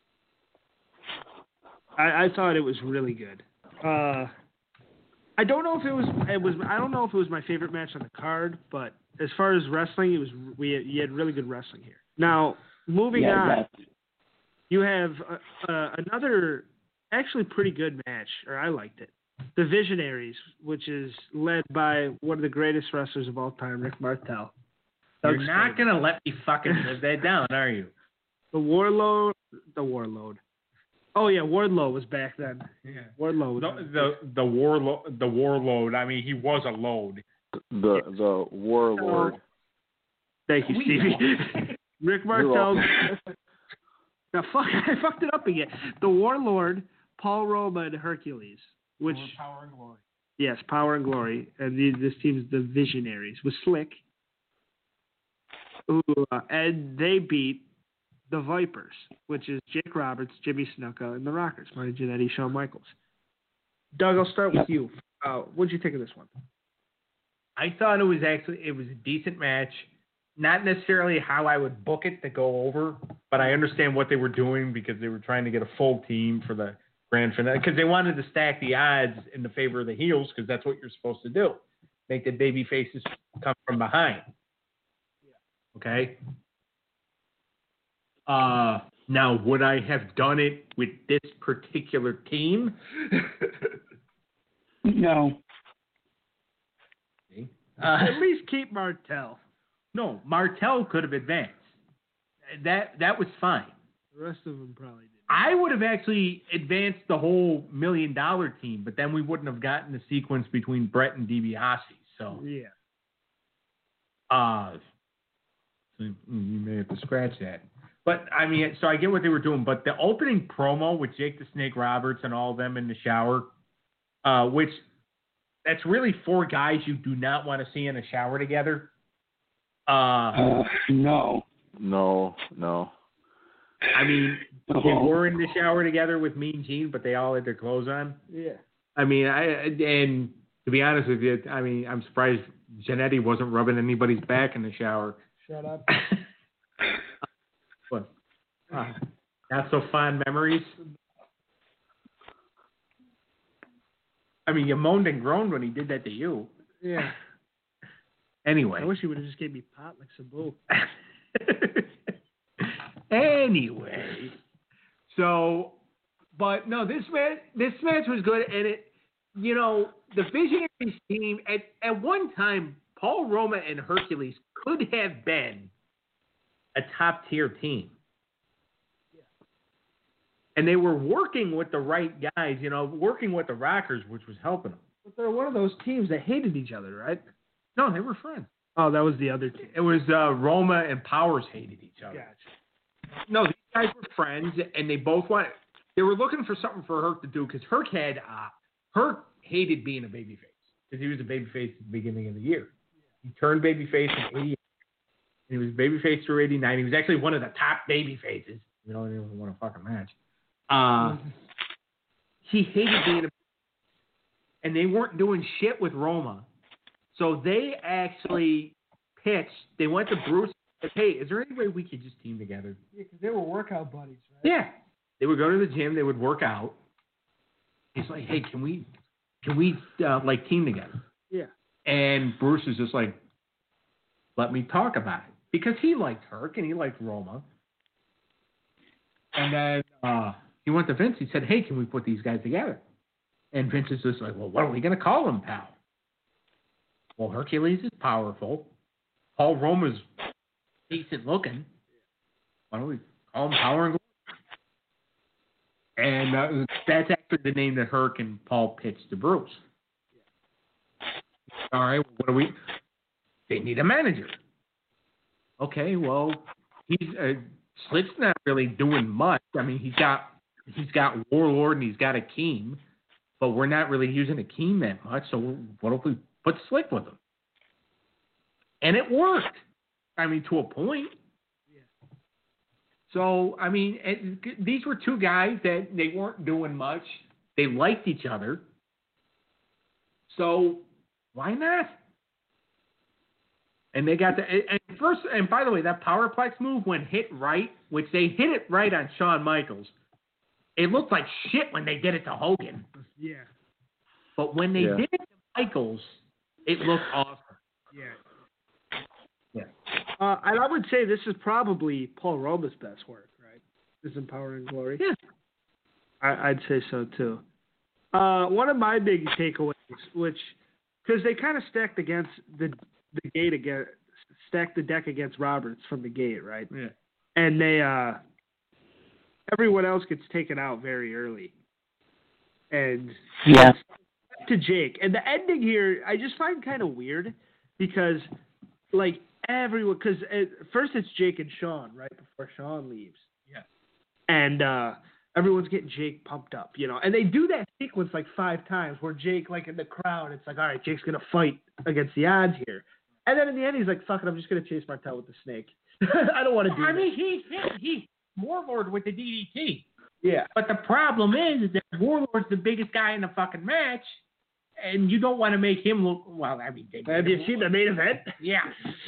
I, I thought it was really good. Uh, I don't know if it was it was I don't know if it was my favorite match on the card, but as far as wrestling, it was we had, you had really good wrestling here. Now moving yeah, on, yeah. you have uh, uh, another actually pretty good match, or I liked it. The Visionaries, which is led by one of the greatest wrestlers of all time, Rick Martel. You're Doug not Stein. going to let me fucking live that down, are you? The Warlord, the Warlord. Oh yeah, Wardlow was back then. Yeah. Wardlow was The the the warlord the warlord. I mean, he was a load. The the warlord. Thank you, We Stevie. Rick You're Martel. welcome. Now, fuck, I fucked it up again. The Warlord, Paul Roma, and Hercules. Which, Power and glory. yes, Power and Glory. And the, this team's the Visionaries with Slick. Who, uh, and they beat the Vipers, which is Jake Roberts, Jimmy Snuka, and the Rockers, Marty Jannetty, Shawn Michaels. Doug, I'll start with you. Uh, what'd you think of this one? I thought it was actually it was a decent match. Not necessarily how I would book it to go over, but I understand what they were doing because they were trying to get a full team for the grand finale because they wanted to stack the odds in the favor of the heels because that's what you're supposed to do. Make the baby faces come from behind. Okay? Uh, now, would I have done it with this particular team? No. Uh, At least keep Martel. no, Martel could have advanced. That that was fine. The rest of them probably did. I would have actually advanced the whole million dollar team, but then we wouldn't have gotten the sequence between Brett and DiBiase. So, Yeah. uh, so you may have to scratch that. But I mean, so I get what they were doing. But the opening promo with Jake the Snake Roberts and all of them in the shower, uh, which that's really four guys you do not want to see in a shower together. Uh, Uh, no. No, no. I mean, No. they were in the shower together with Mean Gene, but they all had their clothes on. Yeah. I mean, I and to be honest with you, I mean, I'm surprised Jannetty wasn't rubbing anybody's back in the shower. Shut up. What? Uh, not so fond memories. I mean, you moaned and groaned when he did that to you. Yeah. Anyway. I wish he would have just gave me pot like Sabu. Anyway, so, but no, this match, this match was good, and it, you know, the Visionaries team at at one time, Paul Roma and Hercules could have been a top tier team, and they were working with the right guys, you know, working with the Rockers, which was helping them. But they're one of those teams that hated each other, right? No, they were friends. Oh, that was the other team. It was uh, Roma and Powers hated each other. Gotcha. No, these guys were friends, and they both wanted. They were looking for something for Herc to do because Herc had uh, Herc hated being a babyface because he was a babyface at the beginning of the year. He turned babyface in eighty-eight, and he was babyface through eighty-nine. He was actually one of the top babyfaces. You know, he didn't won a fucking match. Uh, he hated being a, and they weren't doing shit with Roma, so they actually pitched. They went to Bruce. Said, hey, is there any way we could just team together? Yeah, because they were workout buddies, right? Yeah. They would go to the gym, they would work out, He's like, hey, can we, can we uh, like team together? Yeah. And Bruce is just like, let me talk about it because he liked Herc and he liked Roma. And then uh, he went to Vince. He said, hey, can we put these guys together? And Vince is just like, well, what are we going to call him, pal? Well, Hercules is powerful. Paul Roma's decent looking. Why don't we call him Power and Glory? And uh, that's actually the name that Herc and Paul pitched to Bruce. All right, what do we? They need a manager. Okay, well, he's uh, Slick's not really doing much. I mean, he's got he's got Warlord and he's got Akeem, but we're not really using Akeem that much. So what if we put Slick with him? And it worked. I mean, to a point. Yeah. So I mean, it, these were two guys that they weren't doing much. They liked each other. So why not? And they got the and first. And by the way, that Powerplex move when hit right, which they hit it right on Shawn Michaels. It looked like shit when they did it to Hogan. Yeah. But when they Yeah. did it to Michaels, it looked awesome. Yeah. Yeah. Uh, and I would say this is probably Paul Roma's best work, right? This is Power and Glory. Yeah. I, I'd say so too. Uh, one of my big takeaways, which because they kind of stacked against the the gate against stacked the deck against Roberts from the gate, right? Yeah. And they uh, everyone else gets taken out very early, and Yeah. to Jake. And the ending here, I just find kind of weird because, like, everyone, because first it's Jake and Shawn, right, before Shawn leaves. Yeah. And uh, everyone's getting Jake pumped up, you know. And they do that sequence like five times where Jake, like, in the crowd, it's like, all right, Jake's going to fight against the odds here. And then in the end, he's like, fuck it, I'm just going to chase Martel with the snake. I don't want to do I that. mean, he hit he Warlord with the D D T. Yeah. But the problem is, is that Warlord's the biggest guy in the fucking match, and you don't want to make him look. Well, I mean, they Have you seen the main event? Yeah.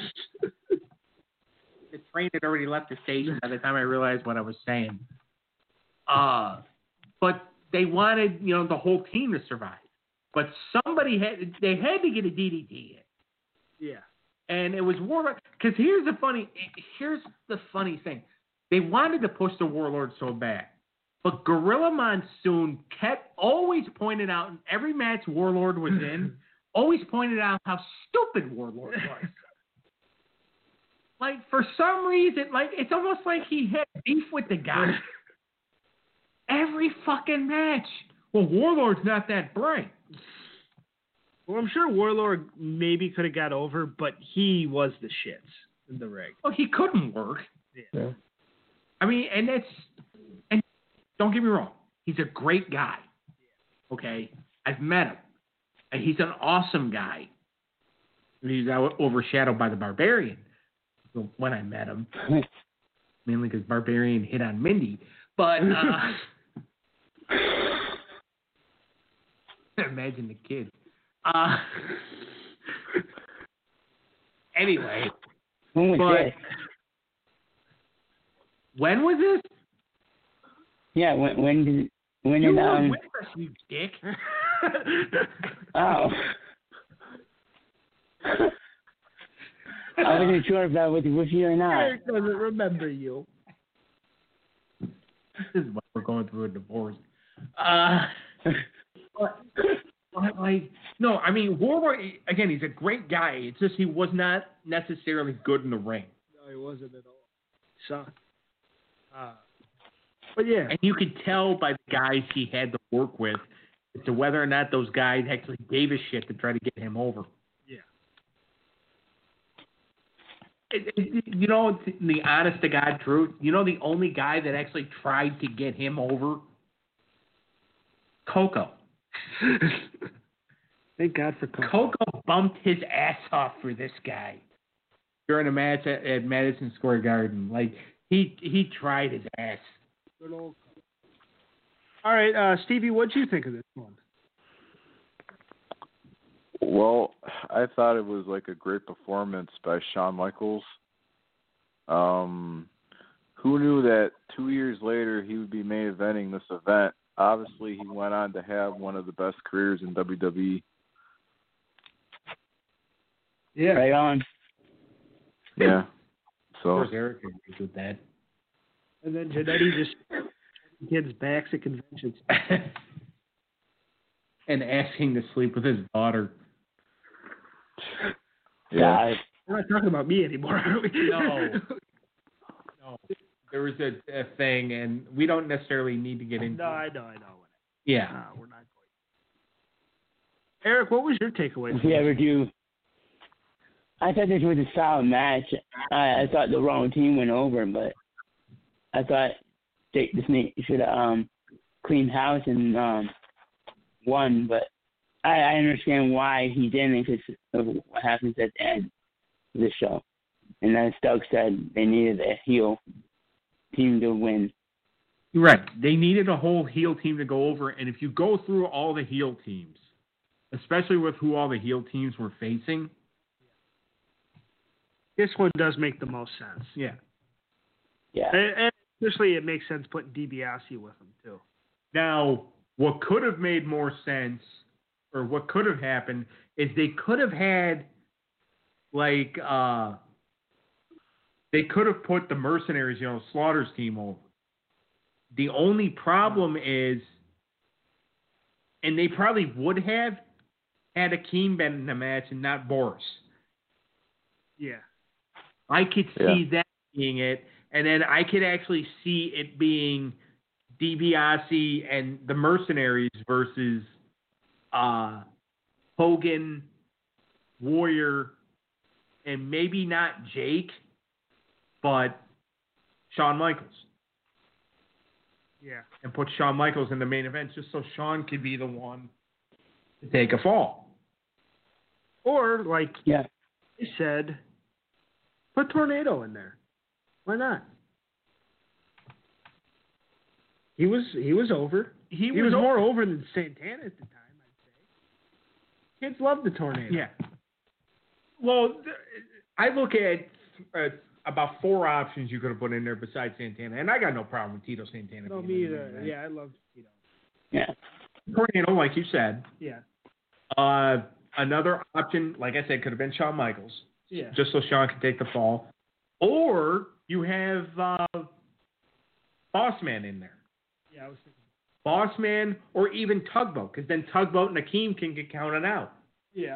The train had already left the station by the time I realized what I was saying. Uh, but they wanted, you know, the whole team to survive. But somebody had, they had to get a D D T in. Yeah. And it was Warlord. Because here's the funny, here's the funny thing. They wanted to push the Warlord so bad. But Gorilla Monsoon kept always pointed out in every match Warlord was in, always pointed out how stupid Warlord was. Like, for some reason, like, it's almost like he had beef with the guy. Every fucking match. Well, Warlord's not that bright. Well, I'm sure Warlord maybe could have got over, but he was the shits in the ring. Well, he couldn't work. Yeah. I mean, and that's, and don't get me wrong, he's a great guy. Okay? I've met him. And he's an awesome guy. He's overshadowed by the Barbarian when I met him. Mainly because Barbarian hit on Mindy. But, uh, imagine the kid. Uh, anyway. When was but, this? When was this? Yeah, when when did when You did were um with us, you dick. oh I wasn't sure if that was with you or not. Eric doesn't remember you. This is why we're going through a divorce. Uh, but, but like, no, I mean, Warlord, again, he's a great guy. It's just he was not necessarily good in the ring. No, he wasn't at all. Sucked. Uh, but yeah. And you could tell by the guys he had to work with as to whether or not those guys actually gave a shit to try to get him over. Yeah. It, it, you know, the honest to God truth, you know the only guy that actually tried to get him over? Coco. Thank God for Coco. Coco bumped his ass off for this guy during a match at, at Madison Square Garden. Like, he he tried his ass. Good old Coco. All right, uh, Stevie, what'd you think of this one? Well, I thought it was like a great performance by Shawn Michaels, um, who knew that two years later he would be main eventing this event? Obviously, he went on to have one of the best careers in W W E. Yeah. Right on. Yeah. So. Of course, Eric agrees with that. And then Jannetty just kids backs at conventions. And asking to sleep with his daughter. Yeah. Yeah. We're not talking about me anymore, are we? No. No. There was a, a thing, and we don't necessarily need to get into No, I know, I know. Yeah. No, we're not going. Eric, what was your takeaway? If we ever do, I thought this was a solid match. I, I thought the wrong team went over, but I thought they this should have um, cleaned house and um, won. But I, I understand why he didn't because of what happens at the end of the show. And as Doug said, they needed a heel team to win. Right. They needed a whole heel team to go over, and if you go through all the heel teams, especially with who all the heel teams were facing, This one does make the most sense. yeah. Yeah. And, and especially it makes sense putting DiBiase with them, too. Now, what could have made more sense, or what could have happened, is they could have had, like, uh, they could have put the Mercenaries, you know, Slaughter's team over. The only problem is, and they probably would have had Akeem been in the match and not Boris. Yeah. I could see Yeah. that being it, and then I could actually see it being DiBiase and the Mercenaries versus uh, Hogan, Warrior, and maybe not Jake, but Shawn Michaels. Yeah. And put Shawn Michaels in the main event just so Shawn could be the one to take a fall. Or, like Yeah. you said, put Tornado in there. Why not? He was he was over. He, He was more over than Santana at the time, I'd say. Kids love the Tornado. Yeah. Well, th- I look at uh, about four options you could have put in there besides Santana, and I got no problem with Tito Santana. No, being me in the either. main event. Yeah, I love Tito. Yeah. Tornado, like you said. Yeah. Uh, another option, like I said, could have been Shawn Michaels, Yeah. just so Shawn could take the fall. Or you have uh, Bossman in there. Yeah, I was thinking. Bossman or even Tugboat, because then Tugboat and Akeem can get counted out. Yeah.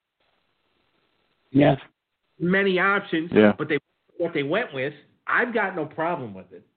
Yeah. Many options, Yeah. but they what they went with, I've got no problem with it.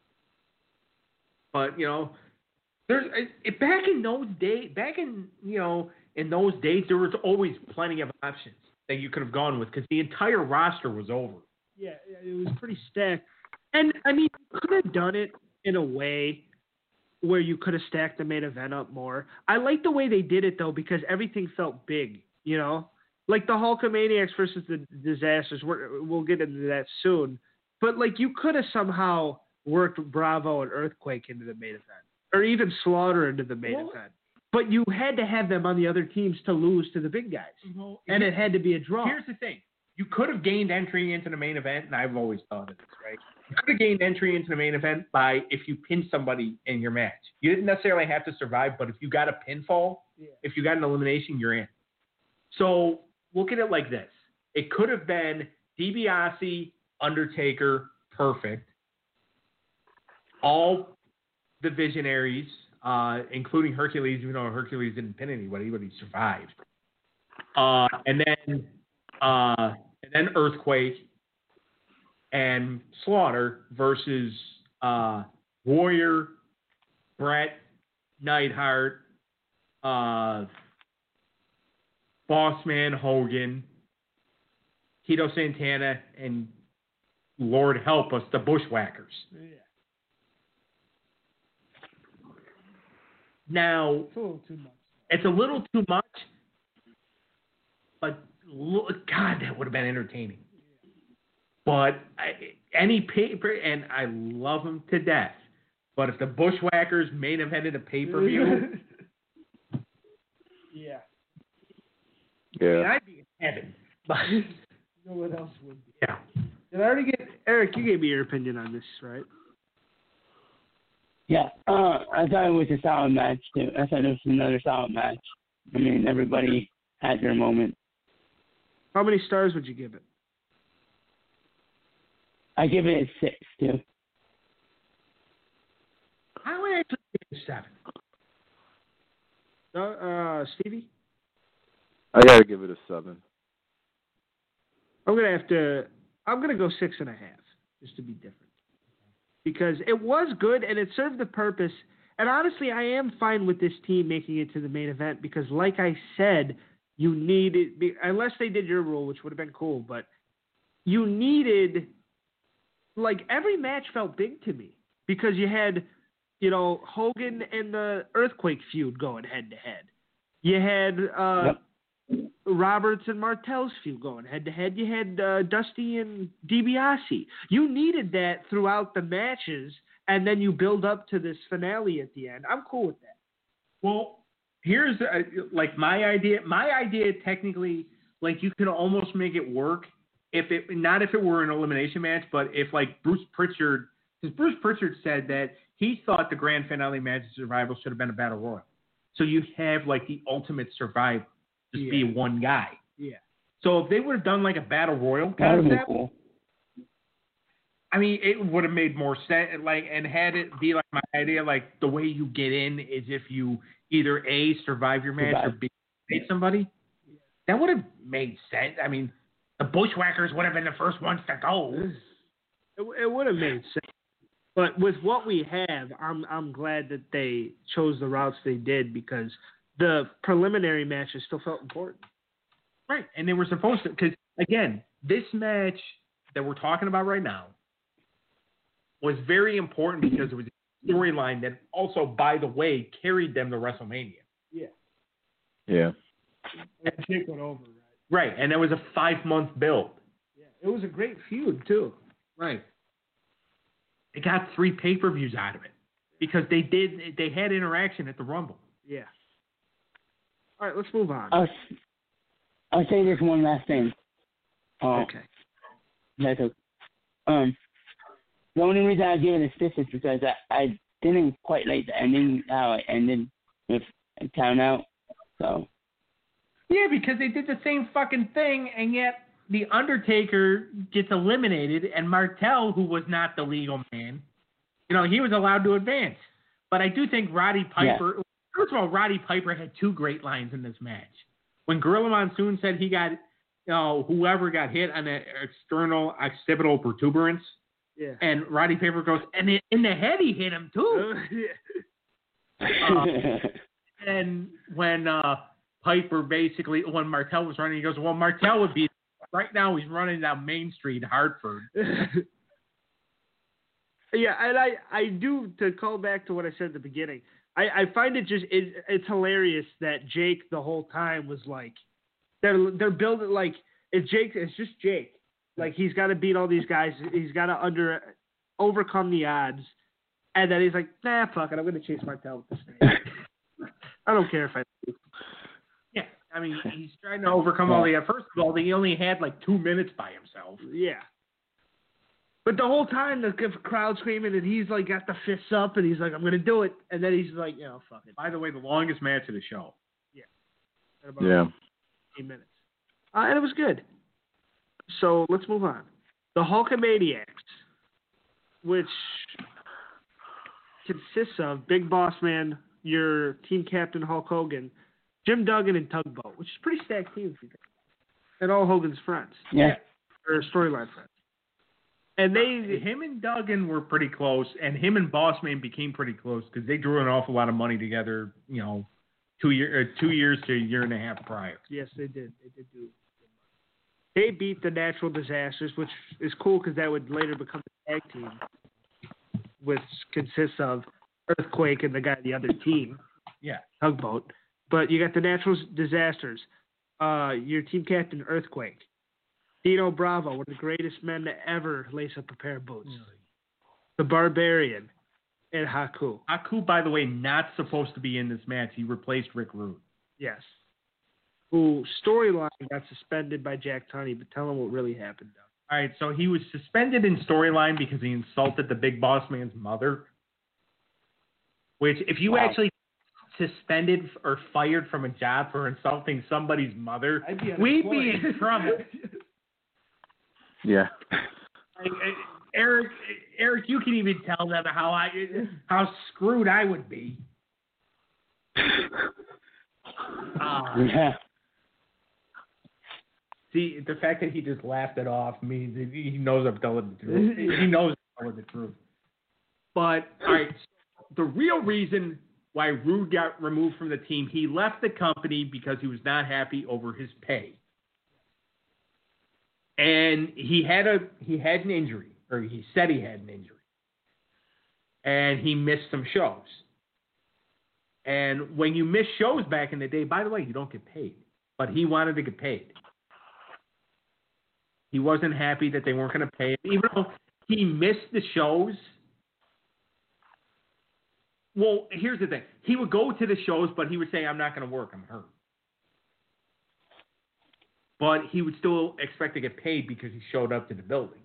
But you know, there's it, back in those days, back in you know in those days, there was always plenty of options that you could have gone with because the entire roster was over. Yeah, it was pretty stacked. And, I mean, you could have done it in a way where you could have stacked the main event up more. I like the way they did it, though, because everything felt big, you know? Like the Hulkamaniacs versus the Disasters. We're, we'll get into that soon. But, like, you could have somehow worked Bravo and Earthquake into the main event. Or even Slaughter into the main Well, event. But you had to have them on the other teams to lose to the big guys. Well, And it had to be a draw. Here's the thing. You could have gained entry into the main event, and I've always thought of this, right? You could have gained entry into the main event by if you pinned somebody in your match. You didn't necessarily have to survive, but if you got a pinfall, Yeah. if you got an elimination, you're in. So look at it like this. It could have been DiBiase, Undertaker, Perfect. All the Visionaries, uh, including Hercules, even though Hercules didn't pin anybody, but he survived. Uh, and then uh, and then Earthquake and Slaughter versus uh, Warrior, Brett, Neidhart, uh, Bossman, Hogan, Tito Santana, and Lord help us, the Bushwhackers. Yeah. Now, It's a little too much. it's a little too much, but look, God, that would have been entertaining. But I, any paper, and I love them to death. But if the Bushwhackers main evented a pay per view, Yeah. Yeah. I'd be in heaven. But You know what else would be? yeah, Did I already get Eric? You gave me your opinion on this, right? Yeah, uh, I thought it was a solid match too. I thought it was another solid match. I mean, everybody had their moment. How many stars would you give it? I give it a six too. I would actually give it a seven. Uh, uh, Stevie? I gotta give it a seven. I'm gonna have to. I'm gonna go six and a half, just to be different, because it was good and it served the purpose. And honestly, I am fine with this team making it to the main event because, like I said, you needed, unless they did your rule, which would have been cool, but you needed, like, every match felt big to me because you had, you know, Hogan and the Earthquake feud going head to head. You had uh, Yep. Roberts and Martel's feud going head to head. You had uh, Dusty and DiBiase. You needed that throughout the matches, and then you build up to this finale at the end. I'm cool with that. Well, here's uh, like my idea. My idea technically, like you could almost make it work if it not if it were an elimination match, but if like Bruce Pritchard, because Bruce Pritchard said that he thought the grand finale match of Survival should have been a battle royal. So you have like the ultimate survivor, just Yeah. be one guy. Yeah. So if they would have done like a battle royal That would have been concept, cool. I mean, it would have made more sense. Like, and had it be like my idea, like the way you get in is if you either A, survive your match, Survive. or B, beat somebody. That would have made sense. I mean, the Bushwhackers would have been the first ones to go. It, it would have made sense. But with what we have, I'm I'm glad that they chose the routes they did because the preliminary matches still felt important. Right, and they were supposed to, because again, this match that we're talking about right now was very important because it was a storyline that also, by the way, carried them to WrestleMania. Yeah. Yeah. And Jake went over, right? Right, and it was a five-month build. Yeah. It was a great feud, too. Right. They got three pay-per-views out of it because they did. They had interaction at the Rumble. Yeah. All right, let's move on. I'll, I'll say this one last thing. Uh, okay. That's okay. Um, the only reason I give it a six is because I, I didn't quite like the ending, how it ended with a count out. So. Yeah, because they did the same fucking thing, and yet the Undertaker gets eliminated, and Martel, who was not the legal man, you know, he was allowed to advance. But I do think Roddy Piper, yeah. First of all, Roddy Piper had two great lines in this match. When Gorilla Monsoon said he got, you know, whoever got hit on an external occipital protuberance, yeah. and Roddy Piper goes, and in the head he hit him too. uh, and when uh, Piper basically, when Martel was running, he goes, well, Martel would be, right now he's running down Main Street, Hartford. Yeah, and I, I do, to call back to what I said at the beginning, I, I find it just, it, it's hilarious that Jake the whole time was like, they're they're building, like, it's Jake, it's just Jake. Like, he's got to beat all these guys, he's got to under overcome the odds, and then he's like, nah, fuck it, I'm going to chase Martel with this thing. I don't care if I do. Yeah, I mean, he's trying to overcome all the, first of all, he only had like two minutes by himself. Yeah. But the whole time, the crowd screaming, and he's like got the fists up, and he's like, I'm going to do it. And then he's like, you know, fuck it. By the way, the longest match of the show. Yeah. About Yeah. fifteen minutes. Uh, and it was good. So let's move on. The Hulkamaniacs, which consists of Big Boss Man, your team captain Hulk Hogan, Jim Duggan, and Tugboat, which is a pretty stacked team, if you think. And all Hogan's friends. Yeah. Or storyline friends. And they, him and Duggan were pretty close, and him and Bossman became pretty close because they drew an awful lot of money together. You know, two year, uh, two years to a year and a half prior. Yes, they did. They did do. They beat the Natural Disasters, which is cool because that would later become a tag team, which consists of Earthquake and the guy on the other team. Yeah, Tugboat. But you got the Natural Disasters. Uh, your team captain Earthquake. Dino Bravo, one of the greatest men to ever lace up a pair of boots. Really? The Barbarian, and Haku. Haku, by the way, not supposed to be in this match. He replaced Rick Rude. Yes. Who storyline got suspended by Jack Tunney, but tell him what really happened. All right, so he was suspended in storyline because he insulted the Big Boss Man's mother. Which, if you Wow. actually suspended or fired from a job for insulting somebody's mother, I'd be we'd be unemployed. in trouble. Yeah. Like, uh, Eric, Eric, you can even tell them how I, how screwed I would be. Uh, Yeah. see, the fact that he just laughed it off means that he knows I'm telling the truth. He knows I'm telling the truth. But, all right, the real reason why Rude got removed from the team, he left the company because he was not happy over his pay. And he had a he had an injury, or he said he had an injury. And he missed some shows. And when you miss shows back in the day, by the way, you don't get paid. But he wanted to get paid. He wasn't happy that they weren't going to pay him. Even though he missed the shows. Well, here's the thing. He would go to the shows, but he would say, I'm not going to work. I'm hurt. But he would still expect to get paid because he showed up to the building.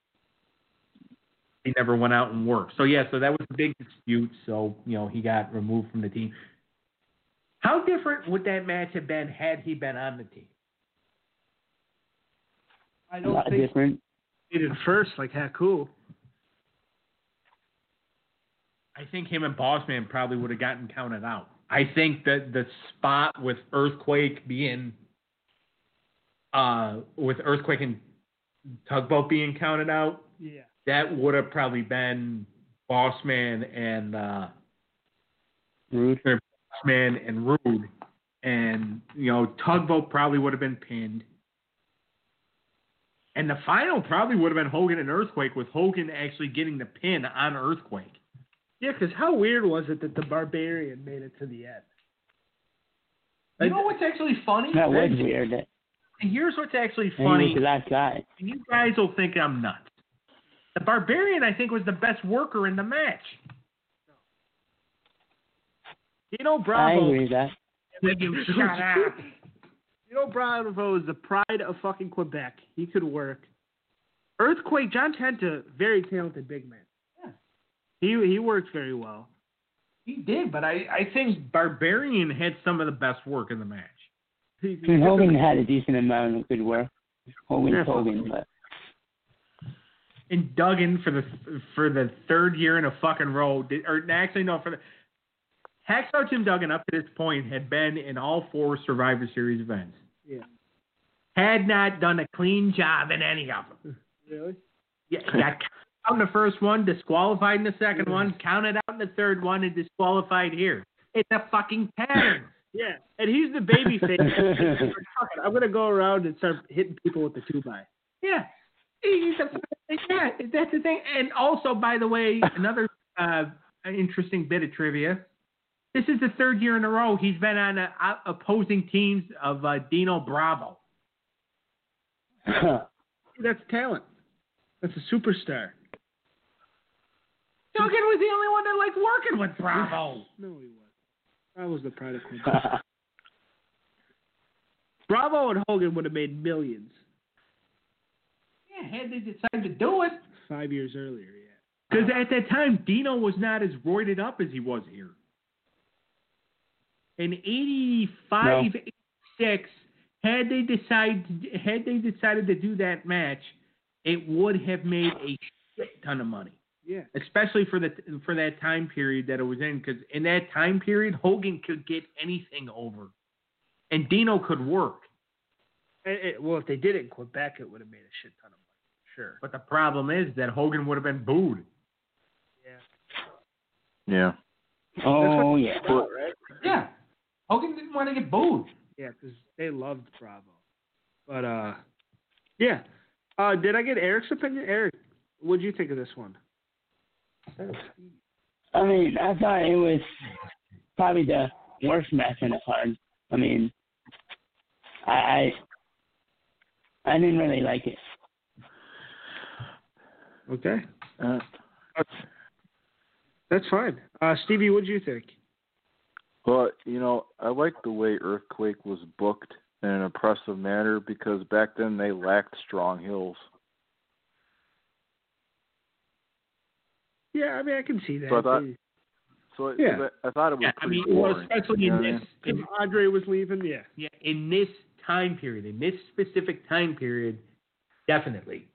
He never went out and worked. So, yeah, so that was a big dispute. So, you know, he got removed from the team. How different would that match have been had he been on the team? I A don't lot think different. he did first, like Haku. I think him and Bossman probably would have gotten counted out. I think that the spot with Earthquake being, uh, with Earthquake and Tugboat being counted out, Yeah. that would have probably been Bossman and uh, Rude. Bossman and Rude, and you know Tugboat probably would have been pinned, and the final probably would have been Hogan and Earthquake, with Hogan actually getting the pin on Earthquake. Yeah, because how weird was it that the Barbarian made it to the end? You know what's actually funny? That was weird. That, And here's what's actually and he funny. was the last guy. And you guys will think I'm nuts. The Barbarian, I think, was the best worker in the match. You know, I Bravo. agree with that. You shut up. You know, Bravo is the pride of fucking Quebec. He could work. Earthquake, John Tenta, very talented big man. Yeah. He he works very well. He did, but I, I think Barbarian had some of the best work in the match. He, I mean, Hogan had a decent amount of good work. Hogan's Hogan, but And Duggan for the for the third year in a fucking row, did, or actually no, for the Hacksaw Jim Duggan up to this point had been in all four Survivor Series events. Yeah. Had not done a clean job in any of them. Really? Yeah, got counted out in the first one, disqualified in the second one, counted out in the third one, and disqualified here. It's a fucking pattern. Yeah. And he's the baby face. I'm gonna go around and start hitting people with the two by. Yeah. He's a, yeah, that's the thing. And also, by the way, another uh, interesting bit of trivia. This is the third year in a row he's been on uh, opposing teams of uh, Dino Bravo. That's talent. That's a superstar. Duggan was the only one that liked working with Bravo. No, he wasn't. That was the pride of Quebec. Bravo and Hogan would have made millions Yeah, had they decided to do it. five years earlier. Yeah. Because at that time, Dino was not as roided up as he was here. In eighty-five, No. eighty-six, had they decided had they decided to do that match, it would have made a shit ton of money. Yeah. Especially for the for that time period that it was in, because in that time period, Hogan could get anything over, and Dino could work. It, it, well, if they did it in Quebec, it would have made a shit ton of money. Sure. But the problem is that Hogan would have been booed. Yeah. Yeah. Oh yeah. About, right? Yeah, Hogan didn't want to get booed. Yeah, because they loved Bravo. But uh, yeah. Uh, did I get Eric's opinion? Eric, what did you think of this one? I mean, I thought it was probably the worst match in the card. I mean, I I, I didn't really like it. Okay. Uh, That's fine. Uh, Stevie, what did you think? Well, you know, I like the way Earthquake was booked in an impressive manner because back then they lacked strong heels. Yeah, I mean, I can see that. So I thought, so it, Yeah. I thought it was Yeah, I pretty mean, well, boring. especially you know in what I this, mean? if in, Andre was leaving, yeah. yeah, in this time period, in this specific time period, definitely.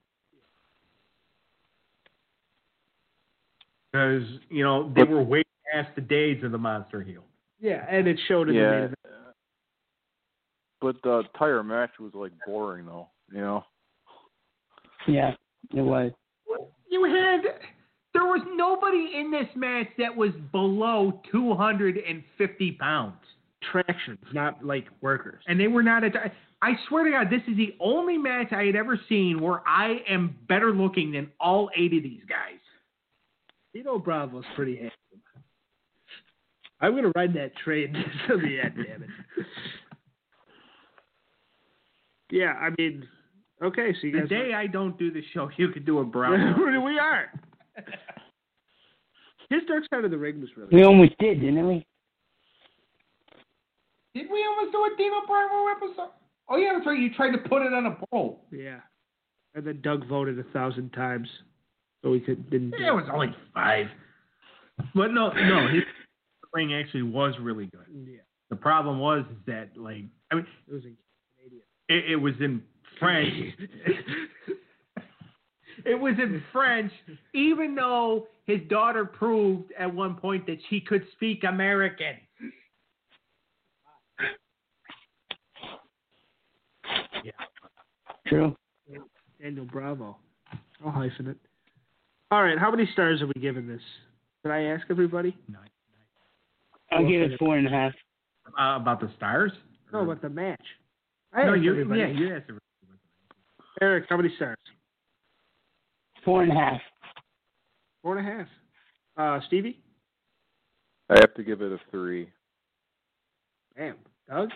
Because, you know, they But- were way past the days of the Monster Heel. Yeah, and it showed in the main Yeah. event. But the entire match was like boring though. You know. Yeah, it was. You had, there was nobody in this match that was below two hundred fifty pounds. Tractions, not like workers. And they were not, a, I swear to God, this is the only match I had ever seen where I am better looking than all eight of these guys. Tito Bravo's pretty handsome. I'm going to ride that train to the end, damn it. Yeah, I mean, okay, so you The guys... day I don't do the show, you could do a Bravo. we are. His Dark Side of the Ring was really We almost did, didn't we? Did we almost do a Dino Bravo episode? Oh, yeah, that's right. You tried to put it on a poll. Yeah. And then Doug voted a thousand times, so we could, didn't do Yeah, it was only five. But no, no, his ring actually was really good. Yeah. The problem was that, like, I mean, It was in Canadian. it, it was in French. It was in French, even though his daughter proved at one point that she could speak American. Yeah. True. Daniel Bravo. I'll hyphen it. All right, how many stars are we giving this? Did I ask everybody? Nine. I'll give it four and a half. Uh, about the stars? No, about the match. I No, asked you, everybody. yeah, you asked everybody. Eric, how many stars? Four and a half. Four and a half. Uh, Stevie? I have to give it a three. Damn. Doug?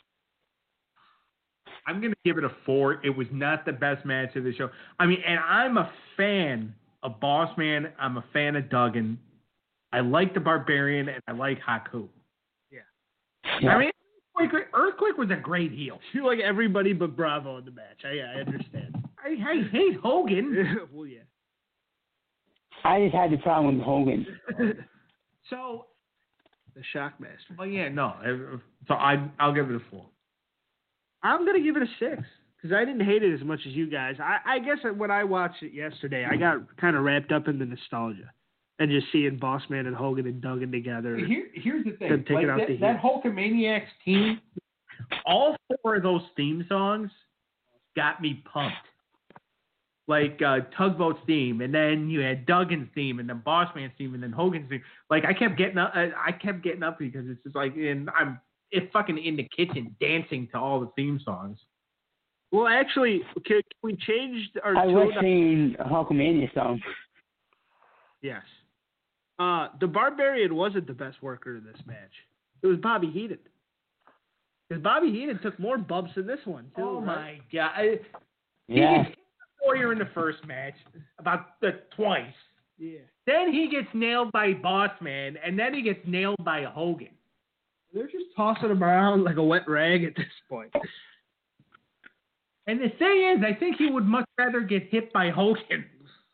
I'm going to give it a four. It was not the best match of the show. I mean, and I'm a fan of Boss Man. I'm a fan of Duggan. I like the Barbarian, and I like Haku. Yeah. I mean, Earthquake, Earthquake was a great heel. You like everybody but Bravo in the match. I, I understand. I, I hate Hogan. Well, yeah. I just had the problem with Hogan. So, The Shockmaster. well, yeah, no. I- So I, I'll give it a four. I'm going to give it a six because I didn't hate it as much as you guys. I, I guess when I watched it yesterday, I got kind of wrapped up in the nostalgia and just seeing Boss Man and Hogan and Duggan together. Here, here's the thing. Them taking Like out that, the heat. that Hulkamaniacs team, all four of those theme songs got me pumped. Like uh, Tugboat's theme, and then you had Duggan's theme, and then Boss Man's theme, and then Hogan's theme. Like I kept getting up, I, I kept getting up because it's just like, and I'm it fucking in the kitchen dancing to all the theme songs. Well, actually, can, can we change our I tune? was singing Hulkamania song. Yes. Uh, the Barbarian wasn't the best worker in this match. It was Bobby Heenan. Because Bobby Heenan took more bumps in this one, too. Oh right? my god! I, He Yeah. gets hit by Warrior in the first match about the twice. Yeah. Then he gets nailed by Boss Man, and then he gets nailed by Hogan. They're just tossing him around like a wet rag at this point. And the thing is, I think he would much rather get hit by Hogan.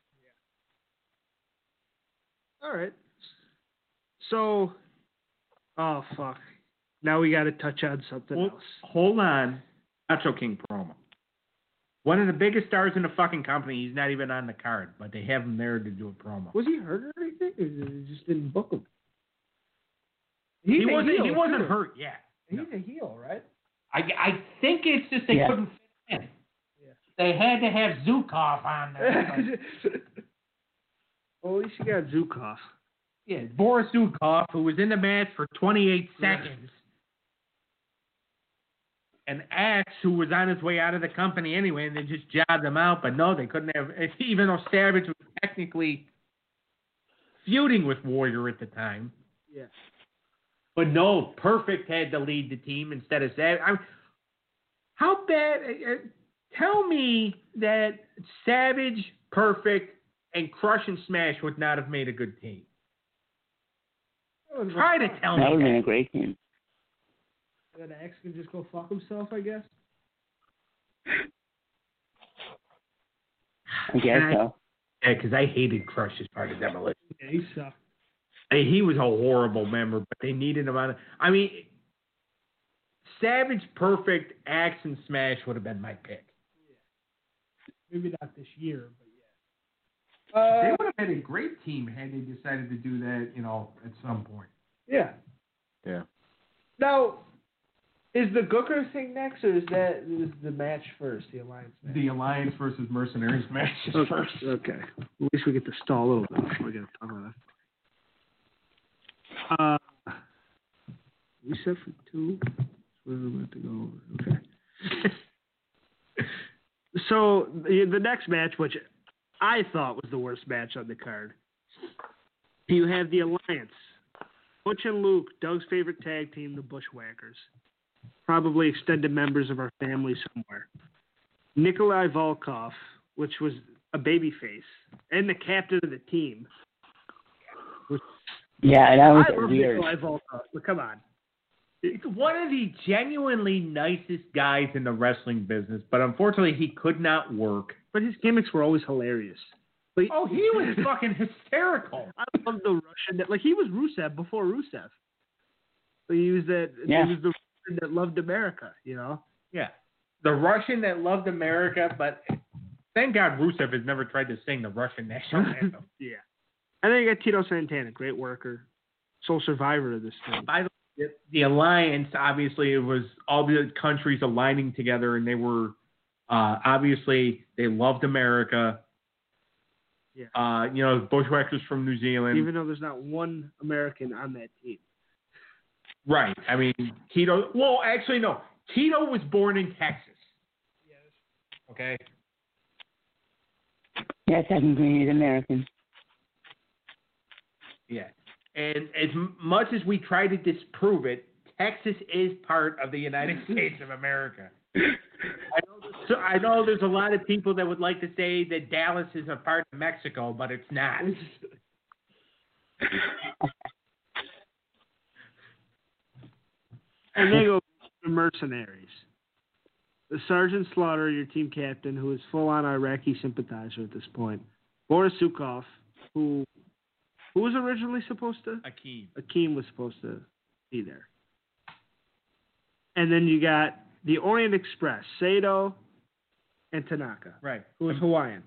All right. So, oh, fuck. Now we got to touch on something Well, else. hold on. Nacho King promo. One of the biggest stars in the fucking company. He's not even on the card, but they have him there to do a promo. Was he hurt or anything? Or they just didn't book him? He He's a wasn't. heel, He wasn't too. hurt yet. He's No. a heel, right? I, I think it's just they Yeah. couldn't fit in. Yeah. They had to have Zukov on there. Well, at least you got Zukov. Yeah, Boris Zukov, who was in the match for twenty-eight seconds. And Axe, who was on his way out of the company anyway, and they just jobbed him out. But no, they couldn't have, even though Savage was technically feuding with Warrior at the time. Yeah. But no, Perfect had to lead the team instead of Savage. I mean, how bad? Uh, tell me that Savage, Perfect, and Crush and Smash would not have made a good team. Try to tell That me would have been that. a great team. Then Axe can just go fuck himself, I guess. I guess And I- so. Yeah, because I hated Crush as part of Demolition. Yeah, he sucked. I mean, he was a horrible member, but they needed him on. I mean, Savage, Perfect, Axe, and Smash would have been my pick. Maybe not this year, but Uh, they yeah. would have had a great team had they decided to do that, you know, at some point. Yeah. Yeah. Now, is the Gooker thing next, or is that is the match first, the Alliance match? The Alliance versus Mercenaries match is okay. first. Okay. At least we get to stall a little bit before we get to talk about that. Uh, we set for two. Where are we about to go over? Okay. So the, the next match, which I thought was the worst match on the card, you have the Alliance. Butch and Luke, Doug's favorite tag team, the Bushwhackers. Probably extended members of our family somewhere. Nikolai Volkov, which was a babyface, and the captain of the team. Which, Yeah, that was I love weird. Nikolai Volkov, but come on. It's one of the genuinely nicest guys in the wrestling business, but unfortunately he could not work. But his gimmicks were always hilarious. But Oh, he was fucking hysterical. I love the Russian that, like, he was Rusev before Rusev. So he was that. Yeah. He was the Russian that loved America. You know. Yeah. The Russian that loved America, but thank God Rusev has never tried to sing the Russian national anthem. Yeah. And then you got Tito Santana, great worker, sole survivor of this thing. By the way, the Alliance, obviously, it was all the countries aligning together, and they were, uh, obviously, they loved America. Yeah. Uh, you know, Bushwhackers from New Zealand. Even though there's not one American on that team. Right. I mean, Tito. Well, actually, no. Tito was born in Texas. Yes. Okay. Yeah, technically he's American. Yeah. And as m- much as we try to disprove it, Texas is part of the United States of America. I know, there's, so I know there's a lot of people that would like to say that Dallas is a part of Mexico, but it's not. And they go the Mercenaries. The Sergeant Slaughter, your team captain, who is full-on Iraqi sympathizer at this point. Boris Zukov, who who was originally supposed to? Akeem. Akeem was supposed to be there. And then you got the Orient Express, Sato and Tanaka, Right. who was Hawaiian.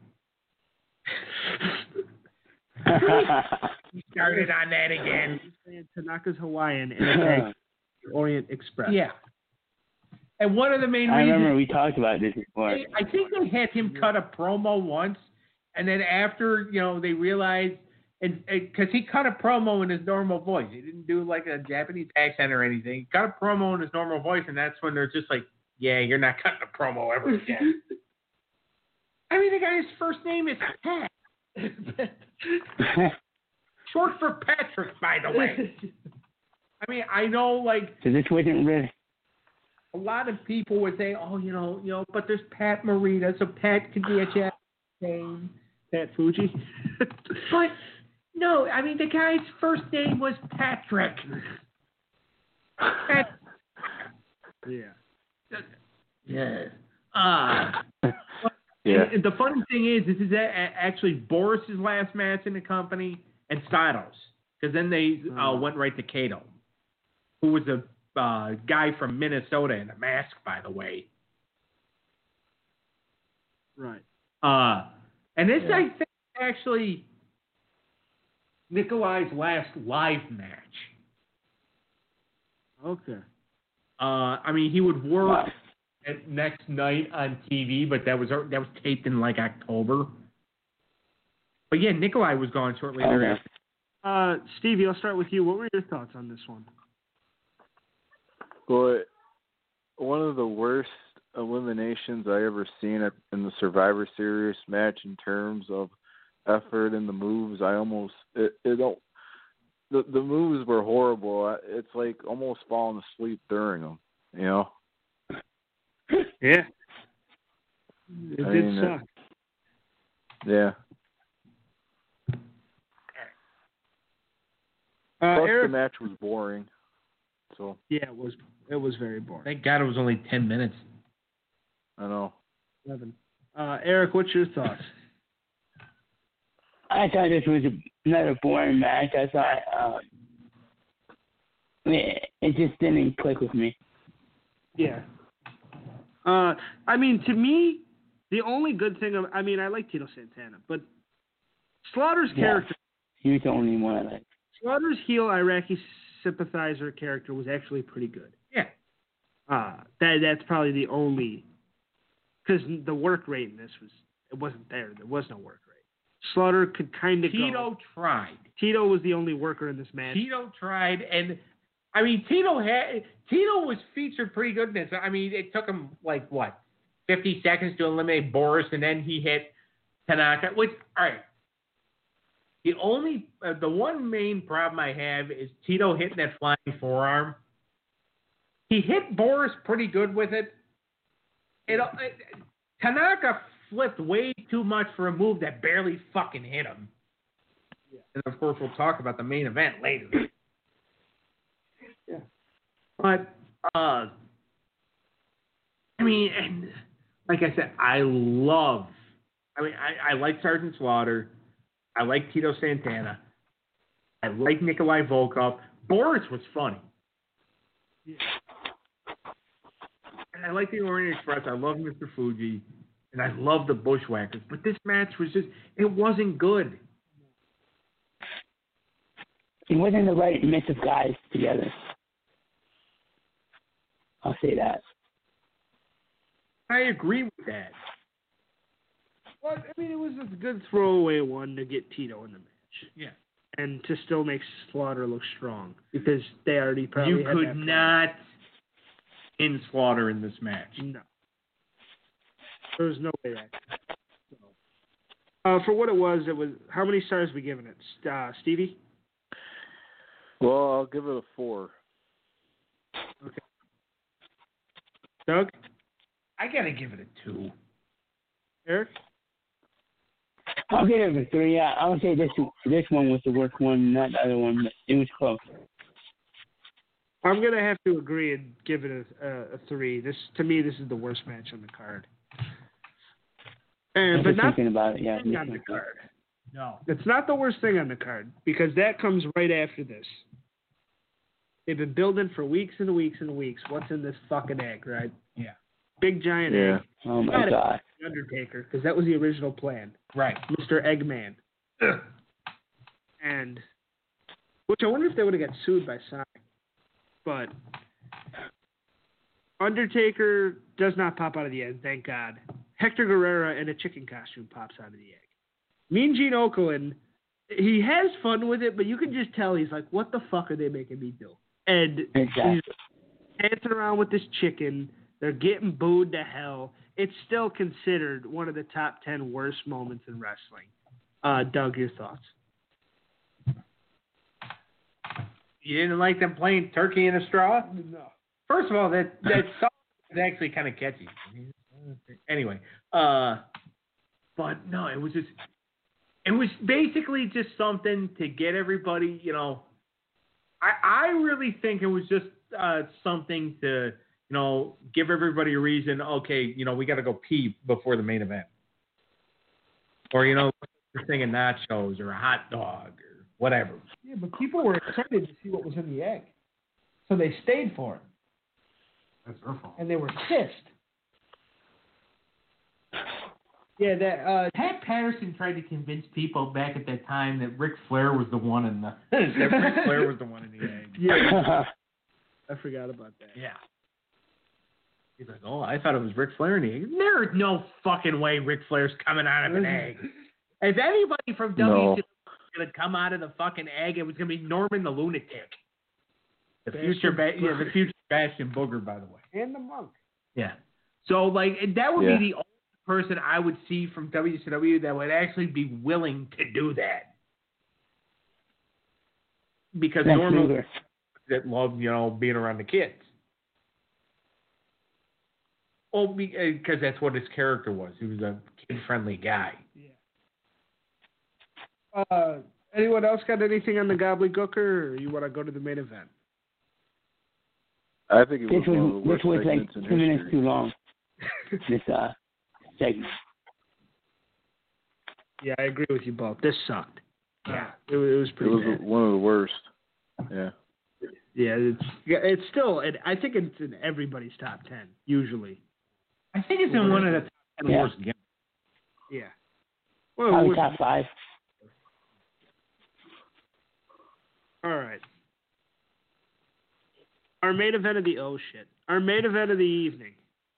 He started on that again. Tanaka's Hawaiian and attacked the Orient Express. Yeah. And one of the main I reasons remember we talked about this before. I think they had him cut a promo once, and then after, you know, they realized, and because he cut a promo in his normal voice, he didn't do like a Japanese accent or anything. He cut a promo in his normal voice, and that's when they're just like, "Yeah, you're not cutting a promo ever again." I mean, the guy's first name is Pat, short for Patrick, by the way. I mean, I know, like, So this wasn't really. a lot of people would say, "Oh, you know, you know," but there's Pat Morita, so Pat could be a Japanese name. Pat Fuji. But no, I mean the guy's first name was Patrick. Pat- yeah. yeah. Uh, Yeah. and the funny thing is, this is a- a- actually Boris's last match in the company and Sato's, because then they uh, went right to Kato, who was a uh, guy from Minnesota in a mask, by the way. Right. Uh, and this, Yeah. I think, actually Nikolai's last live match. Okay. Uh, I mean, he would work Wow. at next night on T V, but that was that was taped in like October. But yeah, Nikolai was gone shortly Okay. thereafter. Uh, Stevie, I'll start with you. What were your thoughts on this one? But one of the worst eliminations I ever seen at, in the Survivor Series match in terms of effort and the moves. I almost it, it don't the the moves were horrible. It's like almost falling asleep during them. You know. Yeah. It I did mean, suck. Yeah. Uh, Plus Eric, the match was boring. So yeah, it was. It was very boring. Thank God it was only ten minutes. I know. Eleven. Uh, Eric, what's your thoughts? I thought this was another boring match. I thought um, it, it just didn't click with me. Yeah. Uh, I mean, to me, the only good thing of, I mean, I like Tito Santana, but Slaughter's Yeah. character, He was the only one I liked. Slaughter's heel Iraqi sympathizer character was actually pretty good. Yeah. Uh, that that's probably the only, because the work rate in this was, it wasn't there. There was no work rate. Slaughter could kind of go. Tito tried. Tito was the only worker in this match. Tito tried, and I mean, Tito had Tito was featured pretty good in this. I mean, it took him like what, fifty seconds to eliminate Boris, and then he hit Tanaka. Which, all right, the only, uh, the one main problem I have is Tito hitting that flying forearm. He hit Boris pretty good with it. It, it Tanaka flipped way too much for a move that barely fucking hit him. Yeah. And of course, we'll talk about the main event later. Yeah. But, uh, I mean, and like I said, I love, I mean, I, I like Sergeant Slaughter. I like Tito Santana. I like Nikolai Volkov. Boris was funny. Yeah. And I like the Orient Express. I love Mister Fuji. And I love the Bushwhackers. But this match was just, it wasn't good. It wasn't the right mix of guys together. I'll say that. I agree with that. Well, I mean, it was a good throwaway one to get Tito in the match. Yeah. And to still make Slaughter look strong because they already probably You had could that not in Slaughter in this match. plan. No. There was no way that. So. Uh, for what it was, it was. How many stars we giving it, uh, Stevie? Well, I'll give it a four. Okay. Doug? I gotta give it a two. Eric? I'll give it a three. Yeah, I would say this this one was the worst one, not the other one, but it was close. I'm gonna have to agree and give it a, a, a three. This, to me, this is the worst match on the card. And I'm but just not thinking about it. Yeah, the thing on the card. No. It's not the worst thing on the card because that comes right after this. They've been building for weeks and weeks and weeks. What's in this fucking egg, right? Yeah. Big giant Yeah. egg. Oh my Not god. The Undertaker, because that was the original plan. Right. Mister Eggman. And which I wonder if they would have got sued by Sonic. But Undertaker does not pop out of the egg, thank God. Hector Guerrero in a chicken costume pops out of the egg. Mean Gene Okerlund, he has fun with it, but you can just tell he's like, what the fuck are they making me do? And Exactly. he's dancing around with this chicken. They're getting booed to hell. It's still considered one of the top ten worst moments in wrestling. Uh, Doug, your thoughts? You didn't like them playing Turkey in a Straw? No. First of all, that that song is actually kind of catchy. Anyway, uh, but no, it was just, it was basically just something to get everybody, you know. I I really think it was just uh, something to, you know, give everybody a reason. Okay, you know, we got to go pee before the main event, or you know, a thing of nachos or a hot dog or whatever. Yeah, but people were excited to see what was in the egg. So they stayed for it. That's their fault. And they were pissed. Yeah, that uh Pat Patterson tried to convince people back at that time that Ric Flair was the one in the that Ric Flair was the one in the egg. yeah, I forgot about that. Yeah. He's like, oh, I thought it was Ric Flair in the egg. There's no fucking way Ric Flair's coming out of an egg. If anybody from W C W No. was going to come out of the fucking egg, it was going to be Norman the Lunatic. The Bastion future, ba- yeah, the Booger. future Bastion Booger, by the way. And the monk. Yeah. So, like, that would Yeah. be the only person I would see from W C W that would actually be willing to do that. Because Lex normally Luger. that love, you know, being around the kids. Oh, because that's what his character was. He was a kid-friendly guy. Yeah. Uh, anyone else got anything on the gobbledygooker, or you want to go to the main event? I think it This was one of was the this worst was like segments in two minutes history. too long. This uh segment. Yeah, I agree with you both. This sucked. Yeah, it, it was pretty It was bad. one of the worst. Yeah. Yeah, it's yeah, it's still. It, I think it's in everybody's top ten usually. I think it's in one of the top ten Yeah. worst games. Yeah. Well, Probably we're- top five. all right. Our main event of the oh shit. Our main event of the evening.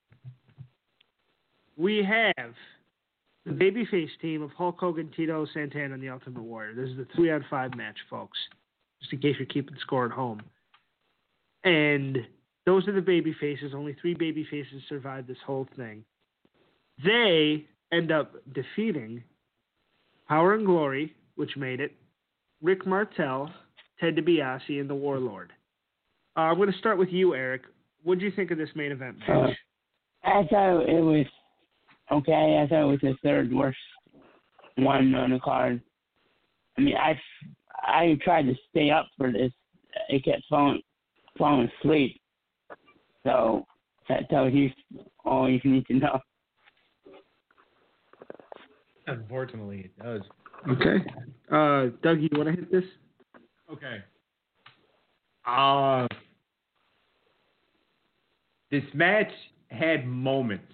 We have the babyface team of Hulk Hogan, Tito Santana, and the Ultimate Warrior. This is the three on five match, folks. Just in case you're keeping score at home. And those are the baby faces. Only three baby faces survived this whole thing. They end up defeating Power and Glory, which made it, Rick Martel, Ted DiBiase, and the Warlord. Uh, I'm going to start with you, Eric. What did you think of this main event match? Uh, I thought it was okay. I thought it was the third worst one on the card. I mean, I, I tried to stay up for this. It kept falling, falling asleep. So that tells you all you need to know. Unfortunately, it does. Okay. Uh, Doug, you want to hit this? Okay. Uh, this match had moments.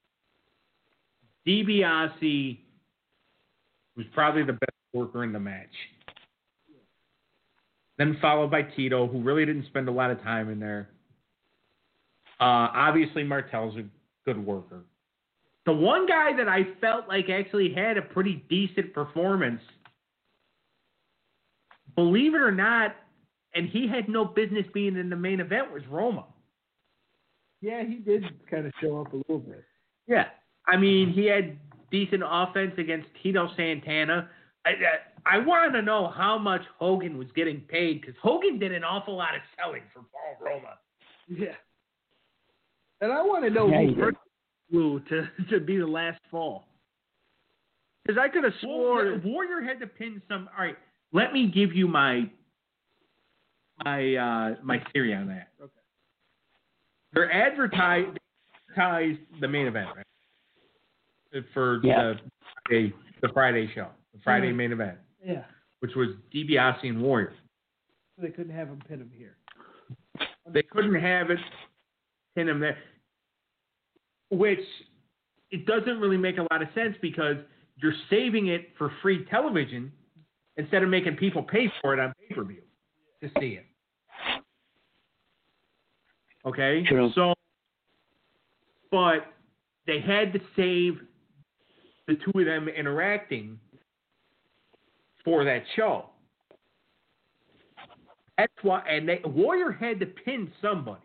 DiBiase was probably the best worker in the match. Then followed by Tito, who really didn't spend a lot of time in there. Uh, obviously, Martel's a good worker. The one guy that I felt like actually had a pretty decent performance, believe it or not, and he had no business being in the main event, was Roma. Yeah, he did kind of show up a little bit. Yeah. I mean, he had decent offense against Tito Santana. I, I, I want to know how much Hogan was getting paid, because Hogan did an awful lot of selling for Paul Roma. Yeah. And I want to know Yeah, he who did. first flew to, to be the last fall. Because I could have swore. Warrior, Warrior had to pin some. All right, let me give you my my uh, my theory on that. Okay. They're advertised advertised the main event, right? For Yeah. the Friday, the Friday show, the Friday Mhm. main event, Yeah. which was DiBiase and Warrior. So they couldn't have him pin him here. They couldn't have it pin him there, which it doesn't really make a lot of sense, because you're saving it for free television instead of making people pay for it on pay-per-view to see it. Okay? True. So, but they had to save the two of them interacting for that show. That's why, and they, Warrior had to pin somebody.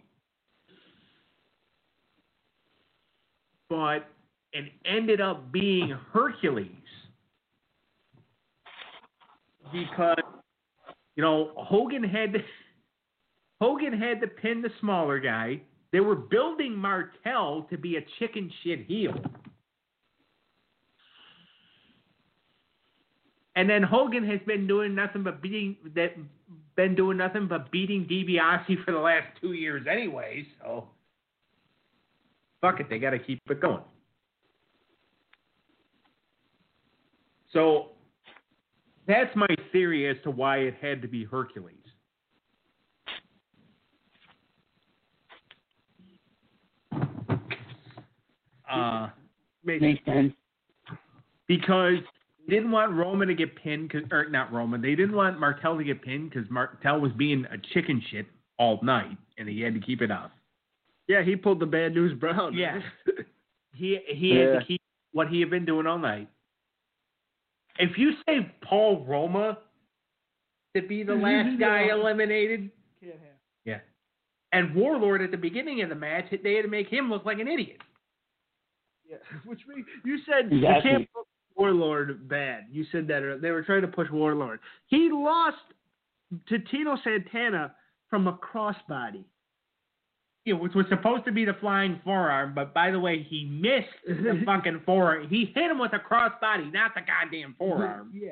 But it ended up being Hercules, because, you know, Hogan had to, Hogan had to pin the smaller guy. They were building Martel to be a chicken shit heel. And then Hogan has been doing nothing but beating that been doing nothing but beating DiBiase for the last two years anyway, so fuck it, they gotta keep it going. So that's my theory as to why it had to be Hercules. Uh, Makes sense. because they didn't want Roman to get pinned, cause, or not Roman, they didn't want Martel to get pinned because Martel was being a chicken shit all night, and he had to keep it up. Yeah, he pulled the Bad News Brown. Yeah. He he Yeah. had to keep what he had been doing all night. If you say Paul Roma to be the last guy eliminated, Can't have. yeah, and Warlord at the beginning of the match, they had to make him look like an idiot. Yeah, which we, you said Exactly. you can't put Warlord bad. You said that earlier. They were trying to push Warlord. He lost to Tito Santana from a crossbody. Yeah, which was supposed to be the flying forearm, but by the way, he missed the fucking forearm. He hit him with a crossbody, not the goddamn forearm. Yeah.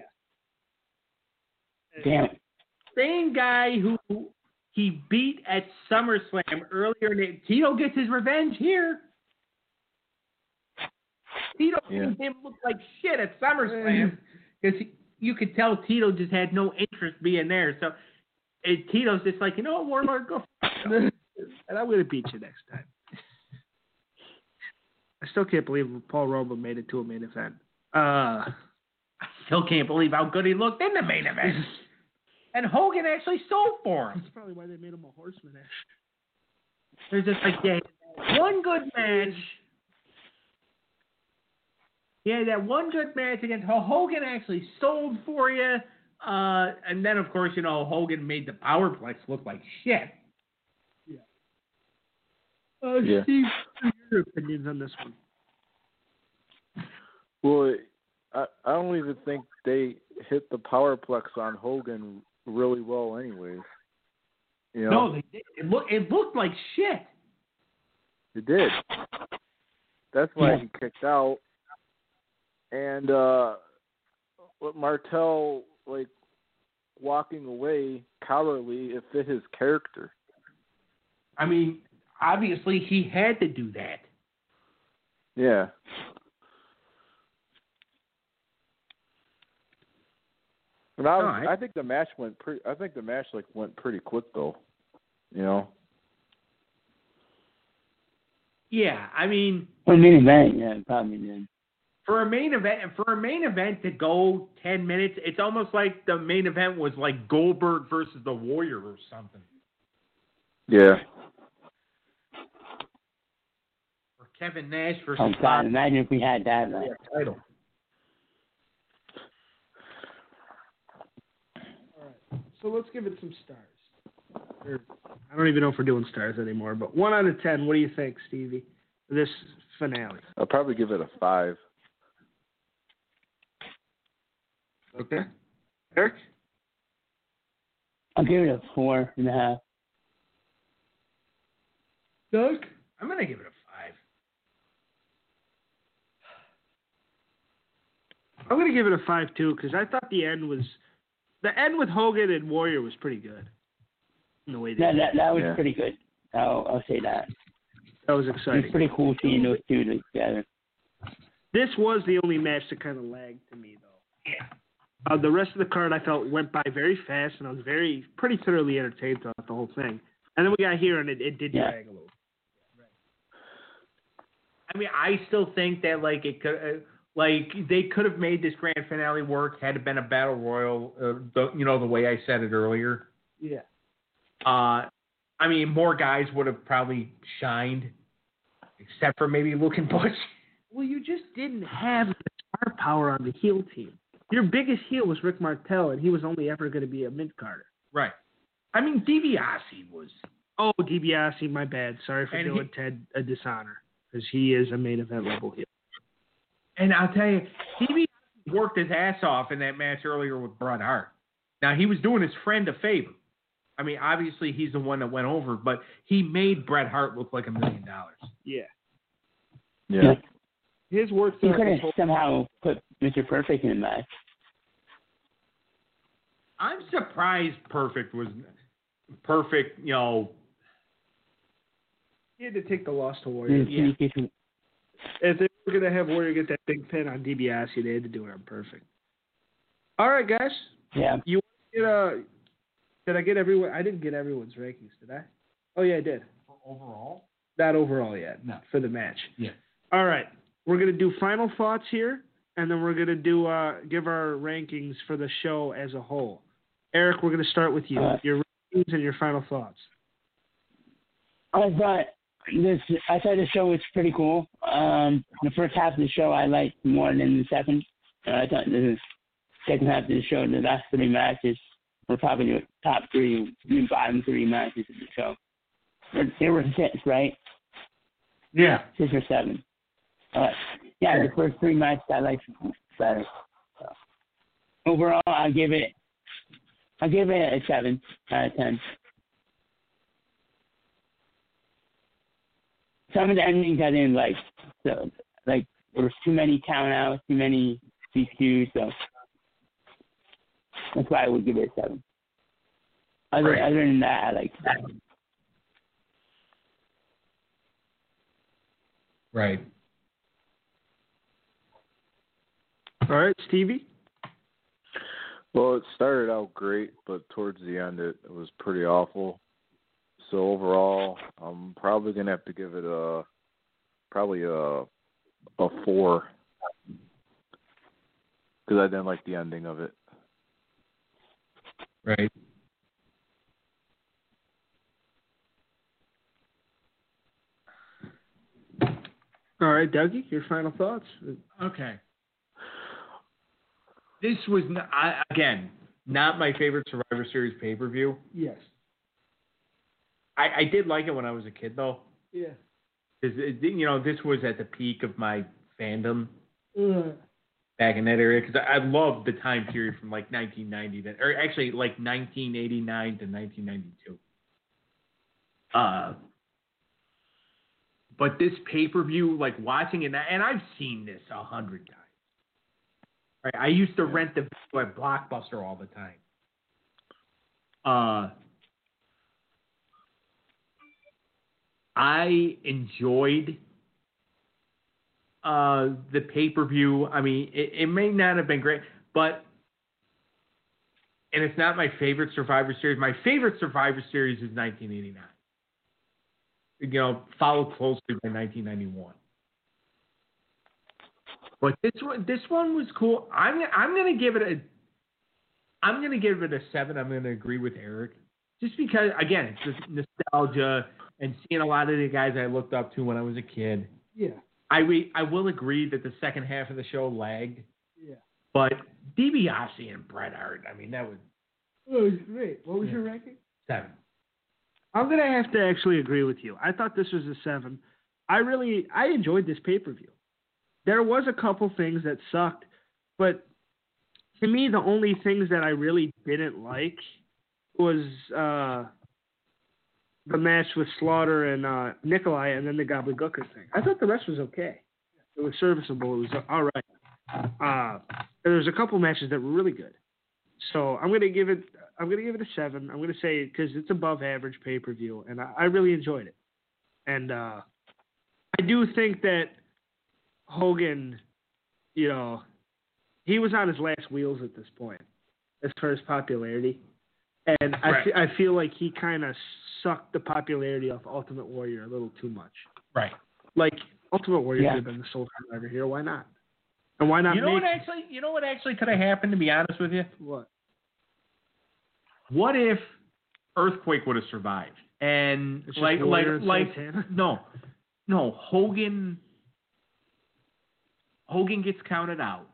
Damn it. Same guy who he beat at SummerSlam earlier. In the, Tito gets his revenge here. Tito Yeah. made him look like shit at SummerSlam because you could tell Tito just had no interest being there. So it, Tito's just like, you know what, Warlord, go for it. And I'm going to beat you next time. I still can't believe Paul Roman made it to a main event. Uh, I still can't believe how good he looked in the main event. And Hogan actually sold for him. that's probably why they made him a horseman. They're just like, yeah, one good match. Yeah, that one good match against Hogan actually sold for you. Uh, and then, of course, you know, Hogan made the Powerplex look like shit. Yeah. Uh, Yeah. Steve, what are your opinions on this one? Well, I, I don't even think they hit the Powerplex on Hogan really well anyways. You know? No, they did. It, look, it looked like shit. It did. That's why Yeah. he kicked out. And uh, what Martel, like, walking away cowardly, it fit his character. I mean, obviously he had to do that. Yeah. And I, was, No, I- I think the match went pretty. I think the match like went pretty quick though. You know. Yeah, I mean, For a main event, yeah, probably did. for a main event, for a main event to go ten minutes, it's almost like the main event was like Goldberg versus the Warrior or something, Yeah. or Kevin Nash versus Oh, God, imagine if we had that. Like, yeah, title. So let's give it some stars. Or, I don't even know if we're doing stars anymore, but one out of ten, what do you think, Stevie, for this finale? I'll probably give it a five. Okay. Eric? I'll give it a four and a half. Doug? I'm gonna give it a five. I'm going to give it a five, too, because I thought the end was... The end with Hogan and Warrior was pretty good. In the way they That, did that, it. that was Yeah. pretty good. I'll, I'll say that. That was It was exciting. pretty cool seeing those two together. This was the only match that kind of lagged to me, though. Yeah. Uh, the rest of the card I felt went by very fast, and I was very, pretty thoroughly entertained throughout the whole thing. And then we got here, and it, it did Yeah. drag a little. I mean, I still think that like it could, uh, like they could have made this grand finale work had it been a battle royal. Uh, the, you know, the way I said it earlier. Yeah. Uh, I mean, more guys would have probably shined, except for maybe Luke and Butch. Well, you just didn't have the star power on the heel team. Your biggest heel was Rick Martel, and he was only ever going to be a mid Carter. Right. I mean, DiBiase was. Oh, DiBiase, my bad. Sorry for And doing he- Ted a dishonor, because he is a main event level heel. And I'll tell you, DiBiase worked his ass off in that match earlier with Bret Hart. Now, he was doing his friend a favor. I mean, obviously, he's the one that went over, but he made Bret Hart look like a million dollars. Yeah. Yeah. His work He throughout could this have whole- somehow put Mister Perfect in the match. I'm surprised Perfect was perfect, you know. He had to take the loss to Warrior. Yeah. If they were going to have Warrior get that big pin on DiBiase, they had to do it on Perfect. All right, guys. Yeah. You get a, did I get everyone? I didn't get everyone's rankings, did I? Oh, yeah, I did. Overall? Not overall yet. No. For the match. Yeah. All right. We're going to do final thoughts here, and then we're going to do uh, give our rankings for the show as a whole. Eric, we're going to start with you. All right. Your rankings and your final thoughts. I thought this. I thought the show was pretty cool. Um, the first half of the show I liked more than the second. Uh, I thought the second half of the show, the last three matches, were probably the top three, the bottom three matches of the show. There, there were six, right? Yeah. Six or seven. Uh, yeah, the first three matches I liked better. So, overall, I give it. I give it a seven out of ten. Some of the endings I didn't like. So, like, there was too many count outs, too many D Qs, so that's why I would give it a seven. Other, Right. other than that, I like that. Right. All right, Stevie? Well, it started out great, but towards the end it, it was pretty awful. So overall, I'm probably gonna have to give it a probably a a four because I didn't like the ending of it. Right. All right, Dougie, your final thoughts? Okay. This was not, I, again not my favorite Survivor Series pay per view. Yes. I, I did like it when I was a kid though. Yeah. Because you know this was at the peak of my fandom Uh, back in that area. Because I, I loved the time period from like nineteen ninety to, or actually like nineteen eighty-nine to nineteen ninety-two. Uh. But this pay per view, like watching it, and I've seen this a hundred times. Right, I used to rent the video at Blockbuster all the time. Uh, I enjoyed uh, the pay per view. I mean, it, it may not have been great, but and it's not my favorite Survivor Series. My favorite Survivor Series is nineteen eighty-nine. You know, followed closely by nineteen ninety-one. But this one, this one was cool. I'm I'm gonna give it a. I'm gonna give it a seven. I'm gonna agree with Eric, just because again, it's just nostalgia and seeing a lot of the guys I looked up to when I was a kid. yeah. I re, I will agree that the second half of the show lagged. Yeah. But DiBiase and Bret Hart, I mean, that was Oh, it was great. What was Yeah. your ranking? seven. I'm gonna have to actually agree with you. I thought this was a seven. I really I enjoyed this pay per view. There was a couple things that sucked, but to me the only things that I really didn't like was uh, the match with Slaughter and uh, Nikolai, and then the Gobbledygooker thing. I thought the rest was okay. It was serviceable. It was all right. Uh, there was a couple matches that were really good. So I'm gonna give it. I'm gonna give it a seven. I'm gonna say because it's above average pay per view, and I, I really enjoyed it. And uh, I do think that Hogan, you know, he was on his last wheels at this point as far as popularity, and I, Right. fe- I feel like he kind of sucked the popularity off Ultimate Warrior a little too much. Right. Like Ultimate Warrior Yeah. could have been the sole survivor here. Why not? And why not You know make what actually? You know what actually could have happened? To be honest with you, what? what if Earthquake would have survived and It's just like like Warrior and like Santana? no, no Hogan. Hogan gets counted out.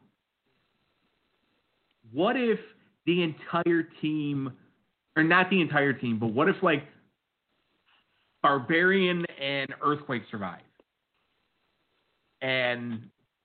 What if the entire team, or not the entire team, but what if like Barbarian and Earthquake survive? And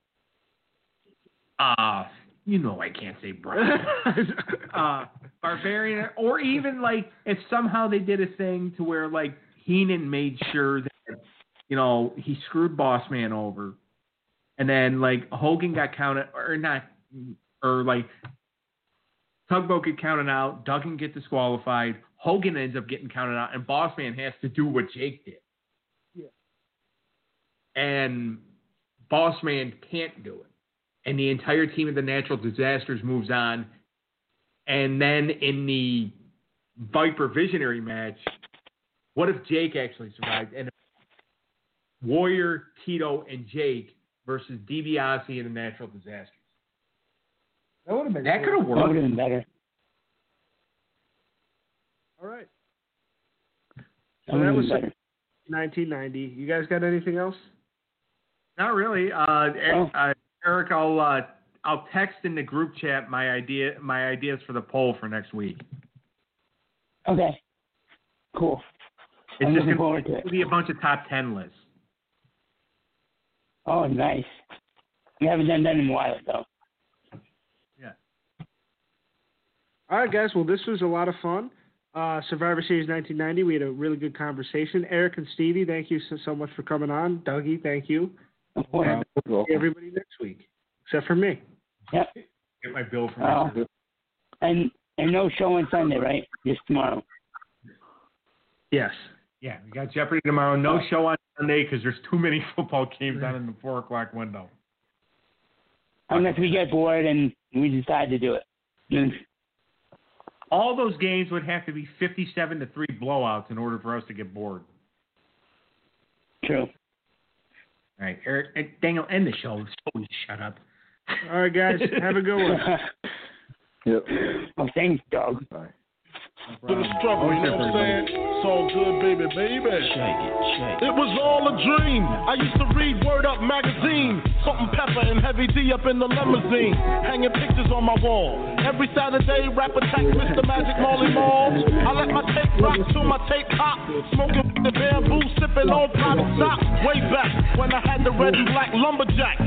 uh you know I can't say Brian. uh Barbarian, or even like if somehow they did a thing to where like Heenan made sure that you know he screwed Boss Man over, and then like Hogan got counted or not, or like Tugboat get counted out, Duggan get disqualified, Hogan ends up getting counted out, and Boss Man has to do what Jake did. Yeah. And Boss Man can't do it. And the entire team of the Natural Disasters moves on. And then in the Viper Visionary match, what if Jake actually survived? And Warrior, Tito, and Jake versus DiBiase and the Natural Disasters. That would have been. That cool. could have That would worked. have been better. All right. That So would that have was been better. nineteen ninety. You guys got anything else? Not really. Uh, Oh. uh, Eric, I'll uh, I'll text in the group chat my idea my ideas for the poll for next week. Okay. Cool. It's I'm just looking gonna forward to it. be a bunch of top ten lists. Oh, nice. We haven't done that in a while, though. Yeah. All right, guys. Well, this was a lot of fun. Uh, Survivor Series nineteen ninety. We had a really good conversation. Eric and Stevie, thank you so, so much for coming on. Dougie, thank you. Of course. And we'll see everybody next week, except for me. Yep. Get my bill from Oh. next week. And and no show on Sunday, right? Just tomorrow. Yes. Yeah, we got Jeopardy tomorrow. No show on Sunday because there's too many football games on in the four o'clock window. unless we get bored and we decide to do it. All those games would have to be fifty-seven to three blowouts in order for us to get bored. True. All right, Eric, Daniel, end the show. Please shut up. All right, guys, have a good one. Yep. Oh, thanks, Doug. Bye. To the struggle, you know what I'm saying? It's all good, baby, baby. Shake it, shake it. It was all a dream. I used to read Word Up magazine. Salt and Pepper and Heavy D up in the limousine. Hanging pictures on my wall. Every Saturday, rap attack Mister Magic Marley Marl. I let my tape rock till my tape pop. Smoking the bamboo, sipping on private stock. Way back when I had the red and black lumberjack.